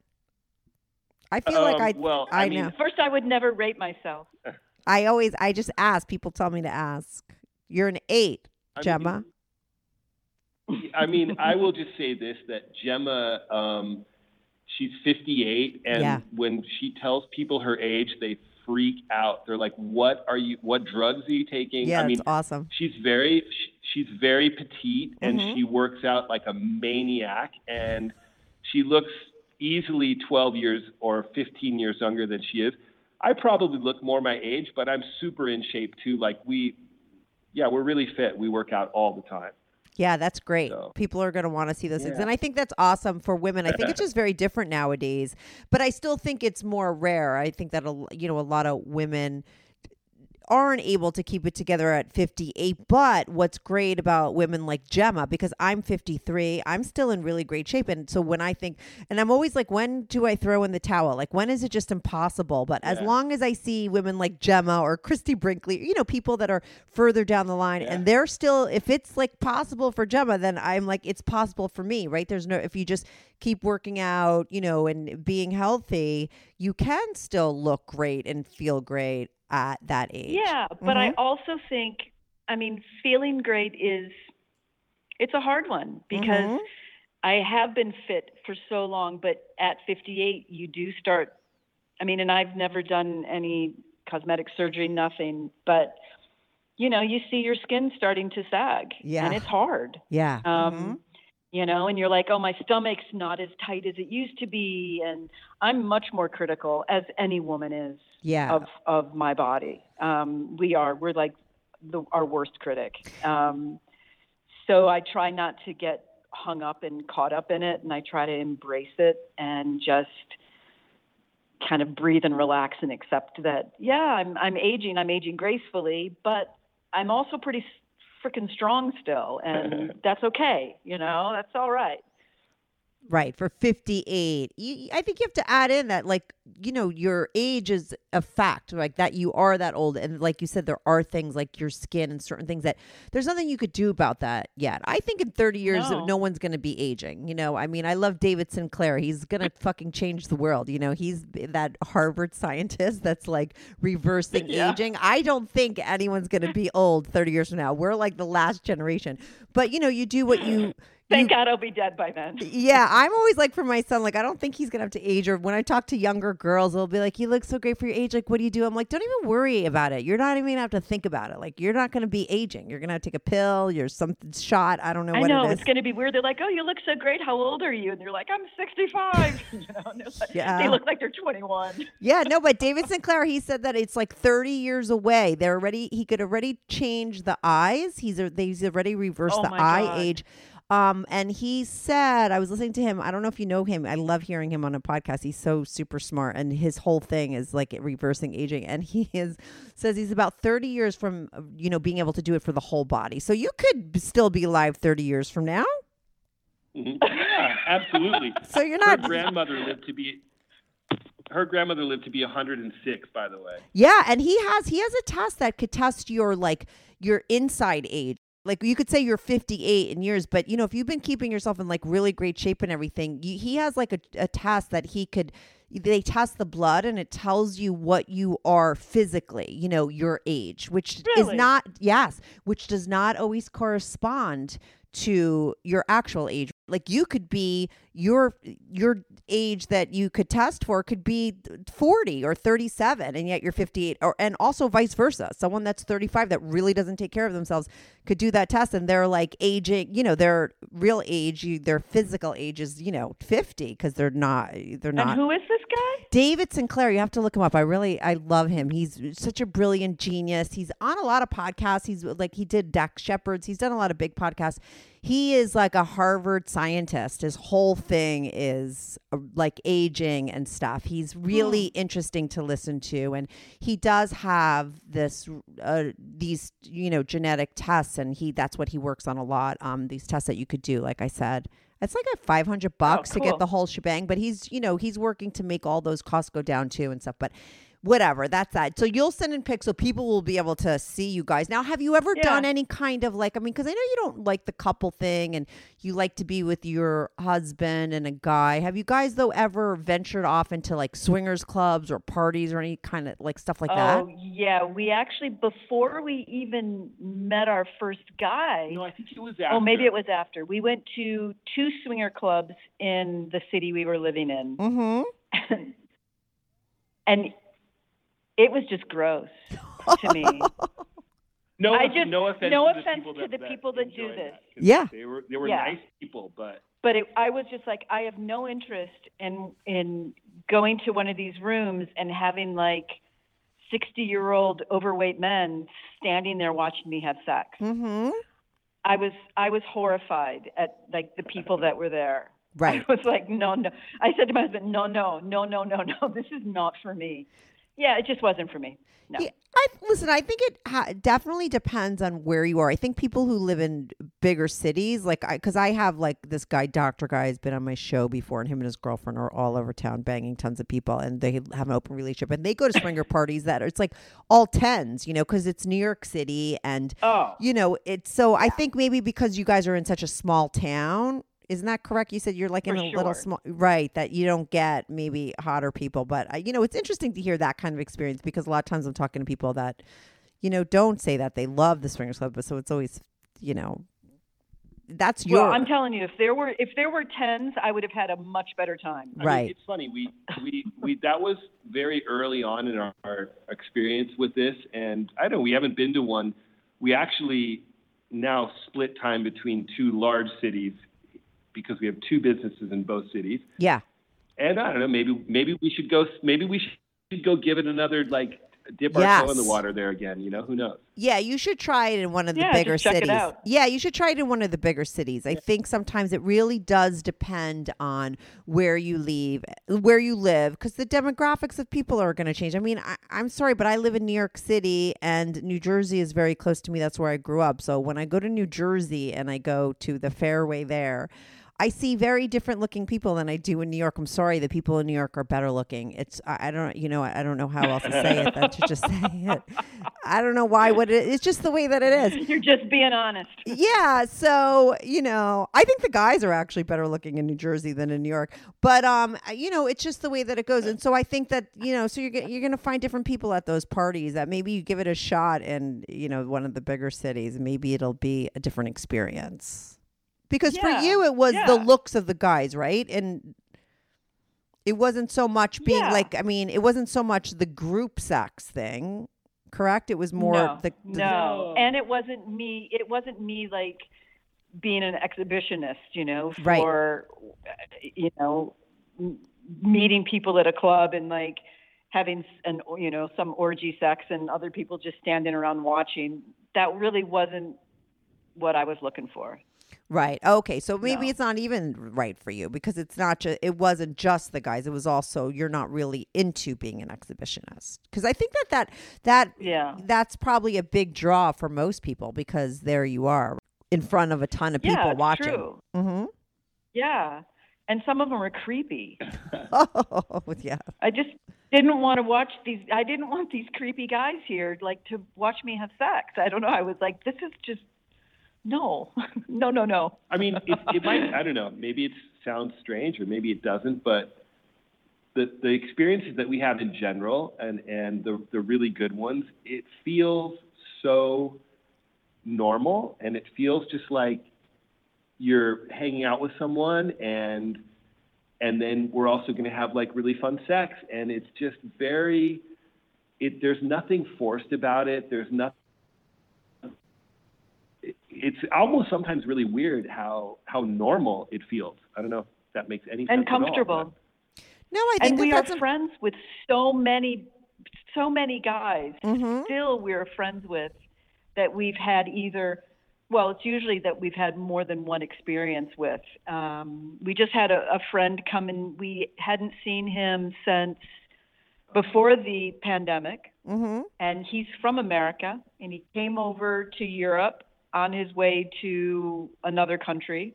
I feel like Um, I, well, I, I mean- know. First, I would never rate myself. I always, I just ask. People tell me to ask. You're an eight, I Gemma. mean, I mean, I will just say this, that Gemma, um, she's fifty-eight, and Yeah. when she tells people her age, they freak out. They're like, what are you, what drugs are you taking? Yeah, I mean, that's awesome. she's very, she, she's very petite, and Mhm. she works out like a maniac, and she looks easily twelve years or fifteen years younger than she is. I probably look more my age, but I'm super in shape too. Like we, yeah, we're really fit. We work out all the time. Yeah, that's great. So- People are going to want to see those things. Yeah. And I think that's awesome for women. I think it's just very different nowadays, but I still think it's more rare. I think that, a, you know, a lot of women aren't able to keep it together at fifty-eight. But what's great about women like Gemma, because I'm fifty-three, I'm still in really great shape. And so when I think, and I'm always like, when do I throw in the towel? Like, when is it just impossible? But as Yeah. long as I see women like Gemma or Christy Brinkley, you know, people that are further down the line, Yeah. and they're still, if it's like possible for Gemma, then I'm like, it's possible for me, right? There's no, if you just keep working out, you know, and being healthy, you can still look great and feel great at that age. Yeah, but I Mhm. also think, I mean, feeling great is, it's a hard one because Mhm. I have been fit for so long, but at fifty-eight, you do start, I mean, and I've never done any cosmetic surgery, nothing, but, you know, you see your skin starting to sag. Yeah. And it's hard. Yeah. Um, Mhm. You know, and you're like, oh, my stomach's not as tight as it used to be. And I'm much more critical, as any woman is, Yeah. of, of my body. Um, we are. We're like the, our worst critic. Um, so I try not to get hung up and caught up in it. And I try to embrace it and just kind of breathe and relax and accept that, yeah, I'm, I'm aging. I'm aging gracefully, but I'm also pretty freaking strong still, and that's okay. You know, that's all right. Right, for fifty-eight. You, I think you have to add in that, like, you know, your age is a fact, like that you are that old. And like you said, there are things like your skin and certain things that there's nothing you could do about that yet. I think in thirty years, no, no one's going to be aging. You know, I mean, I love David Sinclair. He's going to fucking change the world. You know, he's that Harvard scientist that's like reversing yeah. aging. I don't think anyone's going to be old thirty years from now. We're like the last generation. But, you know, you do what you... Thank you, God I'll be dead by then. Yeah, I'm always like for my son, like, I don't think he's going to have to age. Or when I talk to younger girls, they'll be like, you look so great for your age. Like, what do you do? I'm like, don't even worry about it. You're not even going to have to think about it. Like, you're not going to be aging. You're going to have to take a pill. You're something shot. I don't know I what know, it is. It's going to be weird. They're like, oh, you look so great. How old are you? And they're like, I'm sixty-five. you know, and like, yeah. They look like they're twenty-one. Yeah, no, but David Sinclair, he said that it's like thirty years away. They're already, he could already change the eyes. He's, he's already reversed oh the my eye God. age. Um, and he said, I was listening to him. I don't know if you know him. I love hearing him on a podcast. He's so super smart. And his whole thing is like reversing aging. And he is says he's about thirty years from, you know, being able to do it for the whole body. So you could still be alive thirty years from now. Mm-hmm. Yeah, absolutely. So you're not. Her grandmother lived to be. Her grandmother lived to be one hundred six, by the way. Yeah. And he has, he has a test that could test your, like your inside age. Like you could say you're fifty-eight in years, but you know, if you've been keeping yourself in like really great shape and everything, you, he has like a, a test that he could, they test the blood and it tells you what you are physically, you know, your age, which really? is not, yes, which does not always correspond to your actual age. Like you could be your your age that you could test for could be forty or thirty-seven and yet you're fifty-eight, or and also vice versa. Someone that's thirty-five that really doesn't take care of themselves could do that test and they're like aging, you know, their real age, you, their physical age is, you know, fifty because they're not they're not. And who is this guy? David Sinclair. You have to look him up. I really I love him. He's such a brilliant genius. He's on a lot of podcasts. He's like he did Dax Shepard's. He's done a lot of big podcasts. He is like a Harvard scientist. His whole thing is uh, like aging and stuff. He's really mm. interesting to listen to. And he does have this, uh, these, you know, genetic tests. And he, that's what he works on a lot. Um, these tests that you could do, like I said, it's like a five hundred bucks oh, cool. to get the whole shebang, but he's, you know, he's working to make all those costs go down too and stuff. But whatever, that's that. So you'll send in pics so people will be able to see you guys. Now, have you ever yeah. done any kind of like, I mean, because I know you don't like the couple thing and you like to be with your husband and a guy. Have you guys, though, ever ventured off into like swingers clubs or parties or any kind of like stuff like oh, that? Oh, yeah. We actually, before we even met our first guy. No, I think it was after. Oh, maybe it was after. We went to two swinger clubs in the city we were living in. Mm-hmm. and it was just gross to me. No, I just, no offense, no to offense the people to that, the people that, that do this. That, yeah, they were they were yeah. nice people, but but it, I was just like, I have no interest in in going to one of these rooms and having like sixty-year-old overweight men standing there watching me have sex. Mm-hmm. I was I was horrified at like the people that were there. Right. I was like, no, no. I said to my husband, no, no, no, no, no, no. This is not for me. Yeah, it just wasn't for me. No. Yeah, I, listen, I think it ha- definitely depends on where you are. I think people who live in bigger cities, like, I, because I have like this guy, Doctor Guy, has been on my show before, and him and his girlfriend are all over town banging tons of people, and they have an open relationship, and they go to swinger parties that are, it's like all tens, you know, because it's New York City, and, oh. you know, it's so I think maybe because you guys are in such a small town. Isn't that correct? You said you're like in For a sure. little small, right, that you don't get maybe hotter people. But, uh, you know, it's interesting to hear that kind of experience because a lot of times I'm talking to people that, you know, don't say that they love the swingers club. But so it's always, you know, that's your. Well, I'm telling you, if there were if there were tens, I would have had a much better time. I right. mean, it's funny. We, we, we, that was very early on in our, our experience with this. And I don't know, we haven't been to one. We actually now split time between two large cities, because we have two businesses in both cities. Yeah. And I don't know, maybe maybe we should go maybe we should go give it another, like, dip yes. our toe in the water there again, you know, who knows? Yeah, you should try it in one of the yeah, bigger just check cities. It out. Yeah, you should try it in one of the bigger cities. I yeah. think sometimes it really does depend on where you leave, where you live, because the demographics of people are going to change. I mean, I, I'm sorry, but I live in New York City, and New Jersey is very close to me. That's where I grew up. So when I go to New Jersey and I go to the Fairway there, I see very different looking people than I do in New York. I'm sorry, the people in New York are better looking. It's I, I don't you know I don't know how else to say it than to just say it. I don't know why. What it, it's just the way that it is. You're just being honest. Yeah. So you know, I think the guys are actually better looking in New Jersey than in New York. But um, you know, it's just the way that it goes. And so I think that you know, so you're g- you're gonna find different people at those parties. That maybe you give it a shot in you know one of the bigger cities, and maybe it'll be a different experience. Because Yeah, for you, it was yeah. the looks of the guys, right? And it wasn't so much being Yeah. like, I mean, it wasn't so much the group sex thing, correct? It was more no, the, the no, and it wasn't me. It wasn't me like being an exhibitionist, you know, Right. for you know m- meeting people at a club and like having s- an you know some orgy sex and other people just standing around watching. That really wasn't what I was looking for. Right. Okay. So maybe No. it's not even right for you because it's not just, it wasn't just the guys. It was also, you're not really into being an exhibitionist. Because I think that, that, that, Yeah. that's probably a big draw for most people because there you are in front of a ton of people Yeah, it's watching. true. Mm-hmm. Yeah, and some of them are creepy. Oh, yeah. I just didn't want to watch these. I didn't want these creepy guys here, like, to watch me have sex. I don't know. I was like, this is just no, no, no, no. I mean, it, it might, I don't know, maybe it sounds strange or maybe it doesn't, but the the experiences that we have in general and, and the, the really good ones, it feels so normal and it feels just like you're hanging out with someone and and then we're also going to have like really fun sex and it's just very, it there's nothing forced about it. There's nothing. It's almost sometimes really weird how how normal it feels. I don't know if that makes any sense And at all, comfortable. No, I think And that we are that's a- friends with so many, so many guys. Mhm. Still, we're friends with that we've had either. Well, it's usually that we've had more than one experience with. Um, we just had a, a friend come and we hadn't seen him since before the pandemic. Mhm. And he's from America, and he came over to Europe on his way to another country,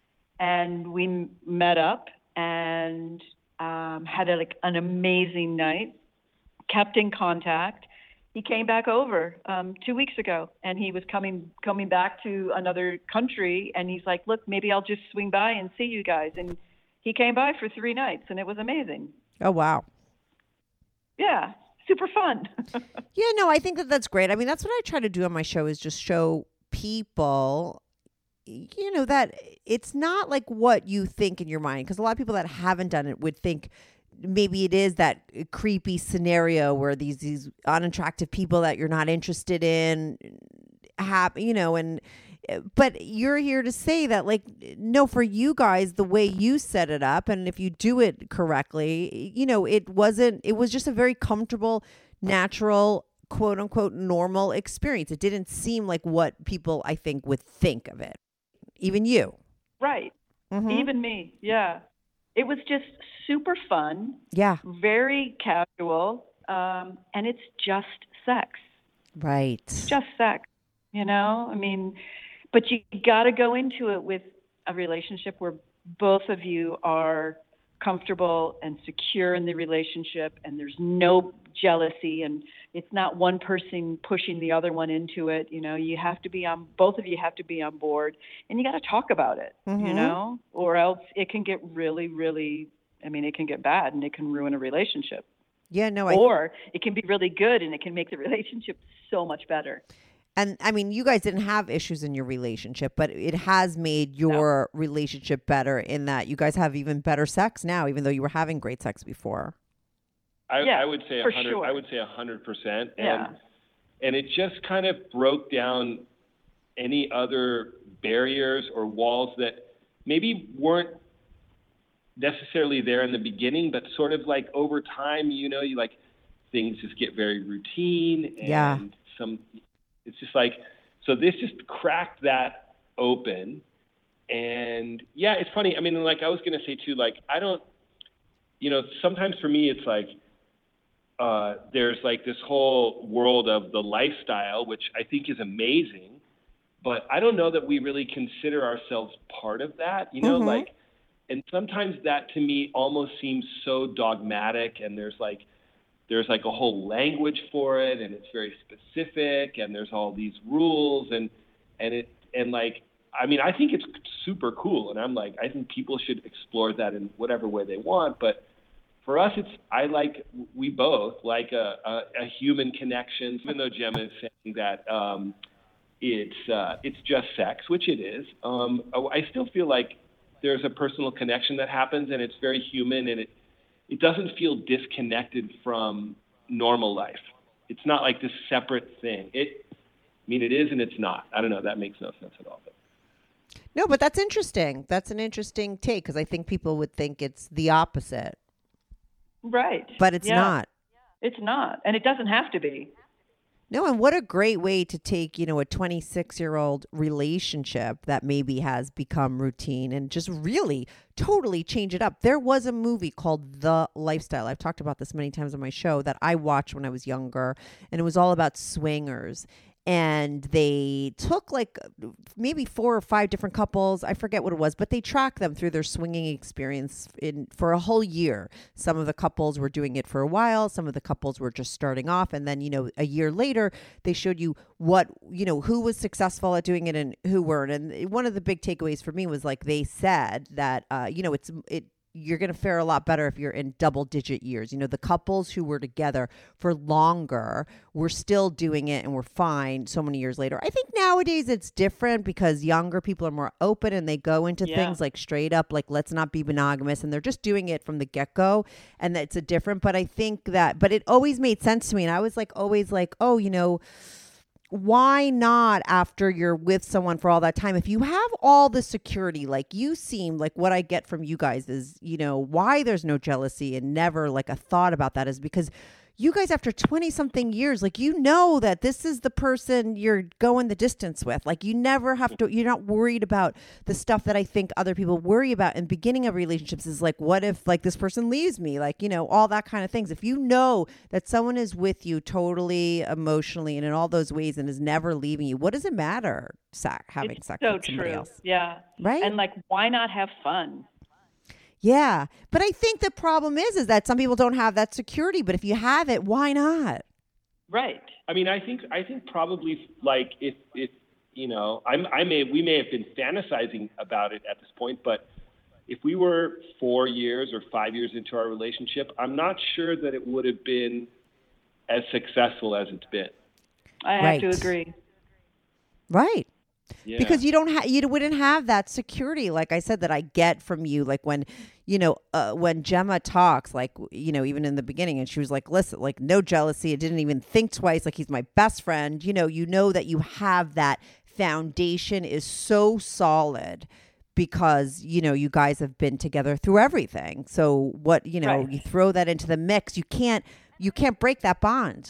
and we m- met up and um, had a, like an amazing night. Kept in contact. He came back over um, two weeks ago, and he was coming coming back to another country, and he's like, "Look, maybe I'll just swing by and see you guys." And he came by for three nights, and it was amazing. Oh, wow. Yeah, super fun. Yeah, no, I think that that's great. I mean, that's what I try to do on my show is just show people, you know, that it's not like what you think in your mind. Because a lot of people that haven't done it would think maybe it is that creepy scenario where these these unattractive people that you're not interested in have, you know, and but you're here to say that, like, no, for you guys, the way you set it up, and if you do it correctly, you know, it wasn't, it was just a very comfortable, natural, quote unquote, normal experience. It didn't seem like what people, I think, would think of it. Even you. Right. Mhm. Even me. Yeah. It was just super fun, Yeah. very casual, um, and it's just sex. Right. Just sex, you know? I mean, but you got to go into it with a relationship where both of you are comfortable and secure in the relationship, and there's no jealousy, and it's not one person pushing the other one into it. You know, you have to be on, both of you have to be on board, and you got to talk about it, you Mhm. know, or else it can get really, really, I mean, it can get bad and it can ruin a relationship. Yeah, no, I Or it can be really good and it can make the relationship so much better. And I mean, you guys didn't have issues in your relationship, but it has made your relationship better in that you guys have even better sex now, even though you were having great sex before. I, Yeah, I would say a for hundred. sure. I would say a hundred percent. And Yeah. and it just kind of broke down any other barriers or walls that maybe weren't necessarily there in the beginning, but sort of like over time, you know, you like things just get very routine and Yeah. some. It's just like so. This just cracked that open, and yeah, it's funny. I mean, like I was gonna say too, like I don't. You know, sometimes for me, it's like uh, there's like this whole world of the lifestyle, which I think is amazing, but I don't know that we really consider ourselves part of that, you know, Mhm. like, and sometimes that to me almost seems so dogmatic, and there's like, there's like a whole language for it, and it's very specific, and there's all these rules, and, and it, and like, I mean, I think it's super cool, and I'm like, I think people should explore that in whatever way they want, but for us, it's, I like, we both like a, a, a human connection, even though Gemma is saying that um, it's, uh, it's just sex, which it is. Um, I still feel like there's a personal connection that happens, and it's very human, and it, it doesn't feel disconnected from normal life. It's not like this separate thing. It, I mean, it is and it's not. I don't know. That makes no sense at all. But. No, but that's interesting. That's an interesting take, because I think people would think it's the opposite. Right. But it's Yeah. not. It's not. And it doesn't have to be. No, and what a great way to take, you know, a twenty-six-year-old relationship that maybe has become routine and just really totally change it up. There was a movie called The Lifestyle. I've talked about this many times on my show that I watched when I was younger, and it was all about swingers. And they took like maybe four or five different couples. I forget what it was, but they tracked them through their swinging experience in for a whole year. Some of the couples were doing it for a while. Some of the couples were just starting off. And then, you know, a year later, they showed you what, you know, who was successful at doing it and who weren't. And one of the big takeaways for me was like they said that, uh, you know, it's it. you're going to fare a lot better if you're in double digit years. You know, the couples who were together for longer were still doing it and were fine so many years later. I think nowadays it's different because younger people are more open and they go into Yeah. things like straight up, like, let's not be monogamous. And they're just doing it from the get go. And that's a different, but I think that, but it always made sense to me. And I was like, always like, oh, you know, why not after you're with someone for all that time? If you have all the security, like you seem like what I get from you guys is, you know, why there's no jealousy and never like a thought about that is because you guys, after twenty something years, like, you know that this is the person you're going the distance with. Like, you never have to, you're not worried about the stuff that I think other people worry about in beginning of relationships is like, what if like this person leaves me? Like, you know, all that kind of things. If you know that someone is with you totally emotionally and in all those ways and is never leaving you, what does it matter sac- having It's sex so with somebody true. else? Yeah. Right? And like, why not have fun? Yeah. But I think the problem is, is that some people don't have that security, but if you have it, why not? Right. I mean, I think I think probably like if if you know, I'm, I may we may have been fantasizing about it at this point, but if we were four years or five years into our relationship, I'm not sure that it would have been as successful as it's been. I have Right. to agree. Right. Yeah. Because you don't have, you wouldn't have that security, like I said, that I get from you. Like when, you know, uh, when Gemma talks, like, you know, even in the beginning, and she was like, listen, like, no jealousy. I didn't even think twice. Like, he's my best friend. You know, you know that you have that foundation is so solid because, you know, you guys have been together through everything. So what, you know, Right. you throw that into the mix, you can't, you can't break that bond.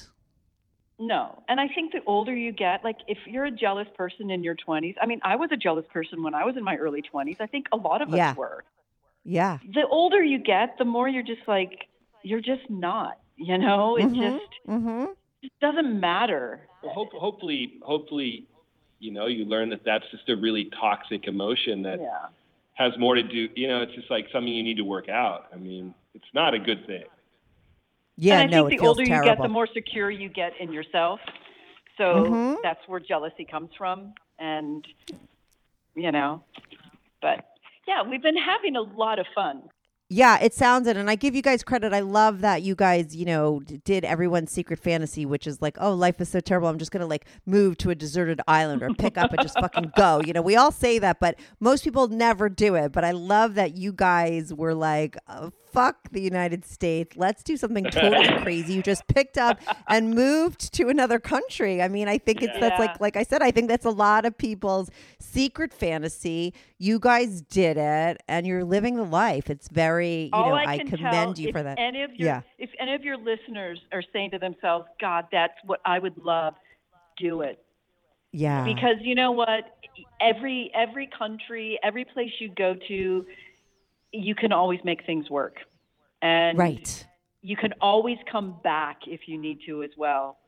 No. And I think the older you get, like if you're a jealous person in your twenties, I mean, I was a jealous person when I was in my early twenties. I think a lot of Yeah. us were. Yeah. The older you get, the more you're just like, you're just not, you know, it Mhm. just, Mm-hmm. it doesn't matter. Well, hope, hopefully, hopefully, you know, you learn that that's just a really toxic emotion that Yeah. has more to do. You know, it's just like something you need to work out. I mean, it's not a good thing. Yeah. and I no, think it the feels older terrible. you get, the more secure you get in yourself. So Mhm. that's where jealousy comes from. And, you know, but yeah, we've been having a lot of fun. Yeah, it sounds it. And I give you guys credit. I love that you guys, you know, d- did everyone's secret fantasy, which is like, oh, life is so terrible. I'm just going to like move to a deserted island or pick up and just fucking go. You know, we all say that, but most people never do it. But I love that you guys were like, oh, fuck the United States. Let's do something totally crazy. You just picked up and moved to another country. I mean, I think it's that's Yeah. like, like I said, I think that's a lot of people's secret fantasy. You guys did it and you're living the life. It's very, you All know, I, I, can commend tell, you if for that. Any of your, Yeah. If any of your listeners are saying to themselves, God, that's what I would love, do it. Yeah. Because you know what? Every every country, every place you go to, you can always make things work. And Right. you can always come back if you need to as well.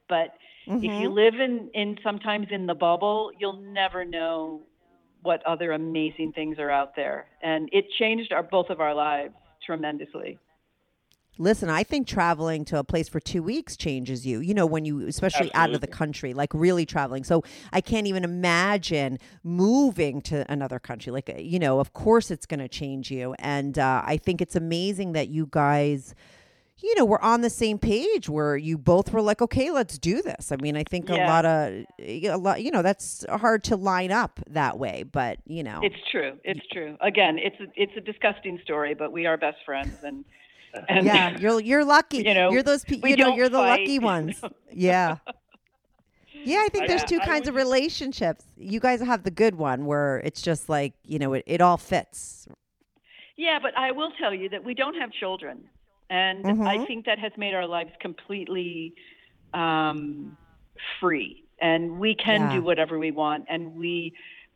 But Mm-hmm. if you live in, in sometimes in the bubble, you'll never know what other amazing things are out there. And it changed our both of our lives tremendously. Listen, I think traveling to a place for two weeks changes you, you know, when you, especially out of the Absolutely. country, like really traveling. So I can't even imagine moving to another country. Like, you know, of course it's going to change you. And uh, I think it's amazing that you guys, you know, were on the same page where you both were like, okay, let's do this. I mean, I think a Yeah. lot of, a lot, you know, that's hard to line up that way, but you know. It's true. It's true. Again, it's a, it's a disgusting story, but we are best friends. And, and Yeah, you're you're lucky. You know, you're those people. we You know, don't you're the fight. lucky ones. Yeah. Yeah, I think I- there's two I kinds would of just- relationships. You guys have the good one where it's just like, you know, it, it all fits. Yeah, but I will tell you that we don't have children. And Mhm. I think that has made our lives completely um, free. And we can Yeah. do whatever we want. And we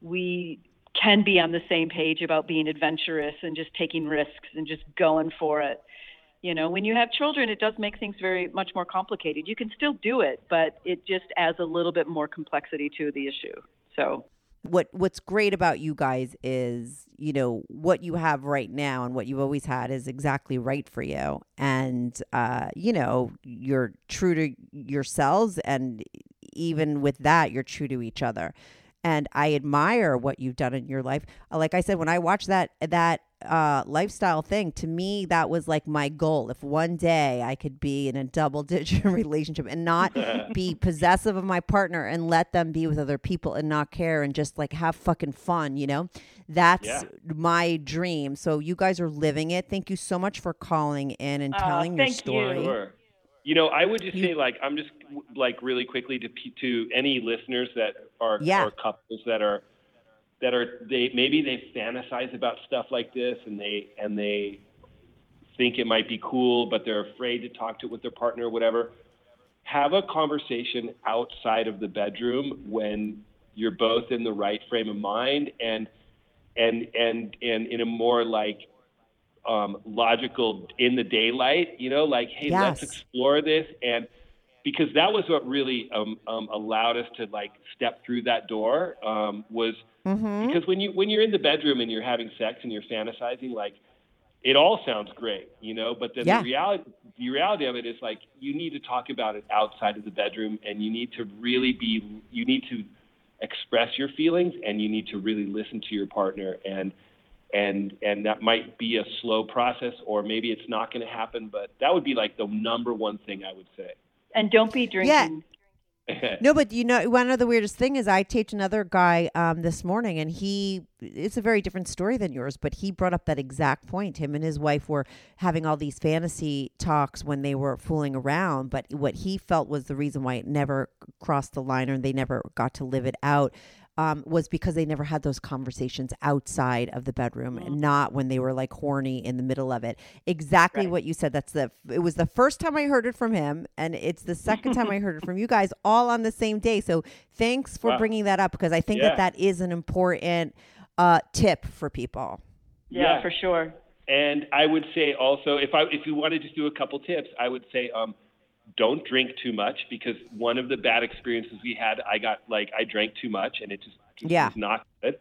we can be on the same page about being adventurous and just taking risks and just going for it. You know, when you have children, it does make things very much more complicated. You can still do it, but it just adds a little bit more complexity to the issue. So What what's great about you guys is, you know, what you have right now and what you've always had is exactly right for you. And uh, you know, you're true to yourselves, and even with that, you're true to each other. And I admire what you've done in your life. Uh, Like I said, when I watched that that uh, lifestyle thing, to me, that was like my goal. If one day I could be in a double digit relationship and not be possessive of my partner and let them be with other people and not care and just like have fucking fun, you know, that's Yeah. my dream. So you guys are living it. Thank you so much for calling in and Uh, telling your thank you. story. Sure. You know, I would just You- say, like, I'm just like really quickly to pe- to any listeners that are Yeah. or couples that are that are they maybe they fantasize about stuff like this and they and they think it might be cool, but they're afraid to talk to it with their partner or whatever. Have a conversation outside of the bedroom when you're both in the right frame of mind and and and and in a more like um, logical in the daylight, you know, like, hey, let's Yes. explore this. And because that was what really um, um, allowed us to like step through that door um, was Mm-hmm. because when you, when you're in the bedroom and you're having sex and you're fantasizing, like it all sounds great, you know, but then Yeah. the reality, the reality of it is like, you need to talk about it outside of the bedroom and you need to really be, you need to express your feelings and you need to really listen to your partner. And, and, and that might be a slow process or maybe it's not going to happen, but that would be like the number one thing I would say. and don't be drinking. No, but you know, one of the weirdest thing is I taped another guy um, this morning, and he, it's a very different story than yours, but he brought up that exact point. Him and his wife were having all these fantasy talks when they were fooling around, but what he felt was the reason why it never crossed the line or they never got to live it out um, was because they never had those conversations outside of the bedroom and not when they were like horny in the middle of it. Exactly Right. what you said. That's the, it was the first time I heard it from him, and it's the second time I heard it from you guys all on the same day. So thanks for Wow. bringing that up because I think Yeah. that that is an important uh, tip for people. Yeah, Yeah. for sure. And I would say also, if I if you wanted to do a couple tips, I would say um, don't drink too much because one of the bad experiences we had, I got like I drank too much and it just, just Yeah. was not good.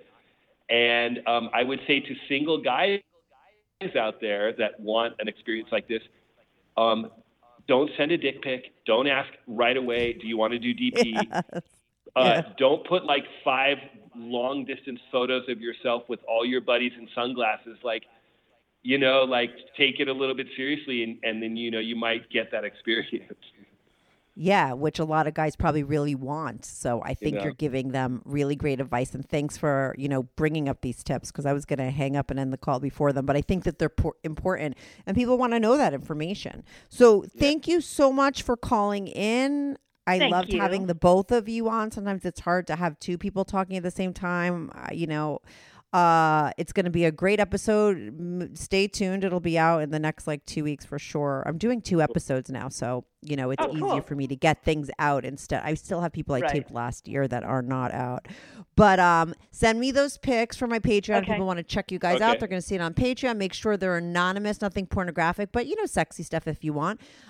And um, I would say to single guys out there that want an experience like this, um, don't send a dick pic. Don't ask right away, do you want to do D P? Yes. Uh, Yeah. Don't put like five long distance photos of yourself with all your buddies in sunglasses. Like, you know, like take it a little bit seriously and, and then, you know, you might get that experience. Yeah, which a lot of guys probably really want. So I think know. you're giving them really great advice. And thanks for, you know, bringing up these tips because I was going to hang up and end the call before them. But I think that they're por- important and people want to know that information. So thank you so much for calling in. I Thank loved you. having the both of you on. Sometimes it's hard to have two people talking at the same time. Uh, you know, uh, it's going to be a great episode. M- Stay tuned. It'll be out in the next like two weeks for sure. I'm doing two episodes now. So, you know, it's Oh, easier cool. for me to get things out instead. I still have people I Right. taped last year that are not out. But um, send me those pics for my Patreon. Okay. People want to check you guys out. Okay. They're going to see it on Patreon. Make sure they're anonymous, nothing pornographic, but, you know, sexy stuff if you want.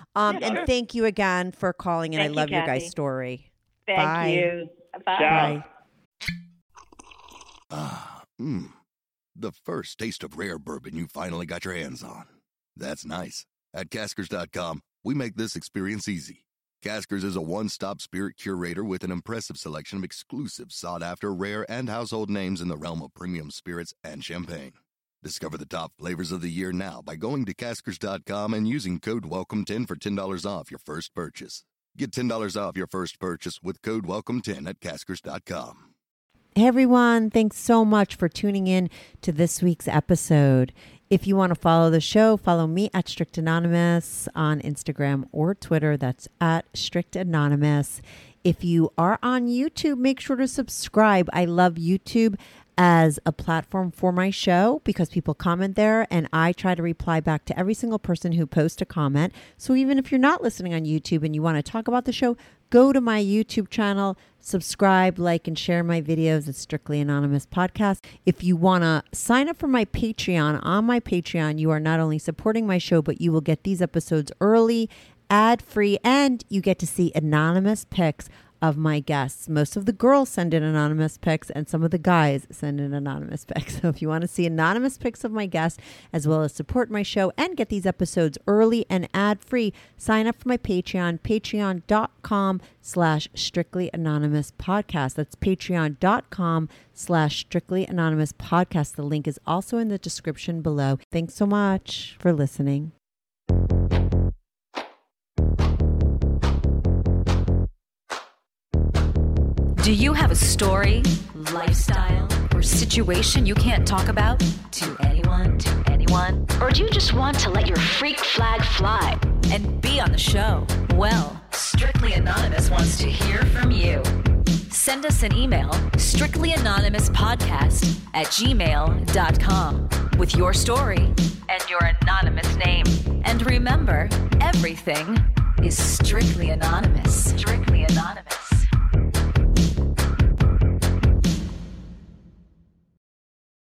Um, Yeah, and sure. thank you again for calling, and Thank I you, love your Kathy. guys' story. Thank Bye. you. Bye. Ciao. Bye. Ah, mmm. The first taste of rare bourbon you finally got your hands on. That's nice. At Caskers dot com, we make this experience easy. Caskers is a one-stop spirit curator with an impressive selection of exclusive, sought-after, rare, and household names in the realm of premium spirits and champagne. Discover the top flavors of the year now by going to Caskers dot com and using code welcome ten for ten dollars off your first purchase. Get ten dollars off your first purchase with code welcome ten at Caskers dot com. Hey everyone, thanks so much for tuning in to this week's episode. If you want to follow the show, follow me at Strict Anonymous on Instagram or Twitter. That's at Strict Anonymous. If you are on YouTube, make sure to subscribe. I love YouTube as a platform for my show because people comment there and I try to reply back to every single person who posts a comment. So even if you're not listening on YouTube and you want to talk about the show, go to my YouTube channel, subscribe, like, and share my videos at Strictly Anonymous Podcast. If you want to sign up for my Patreon, on my Patreon, you are not only supporting my show, but you will get these episodes early, ad-free, and you get to see anonymous pics of my guests. Most of the girls send in anonymous pics and some of the guys send in anonymous pics. So if you want to see anonymous pics of my guests, as well as support my show and get these episodes early and ad-free, sign up for my Patreon, patreon.com slash strictly anonymous podcast. That's patreon.com slash strictly anonymous podcast. The link is also in the description below. Thanks so much for listening. Do you have a story, lifestyle, or situation you can't talk about to anyone, to anyone? Or do you just want to let your freak flag fly? And be on the show? Well, Strictly Anonymous wants to hear from you. Send us an email, strictlyanonymouspodcast at gmail dot com, with your story and your anonymous name. And remember, everything is strictly anonymous. Strictly Anonymous.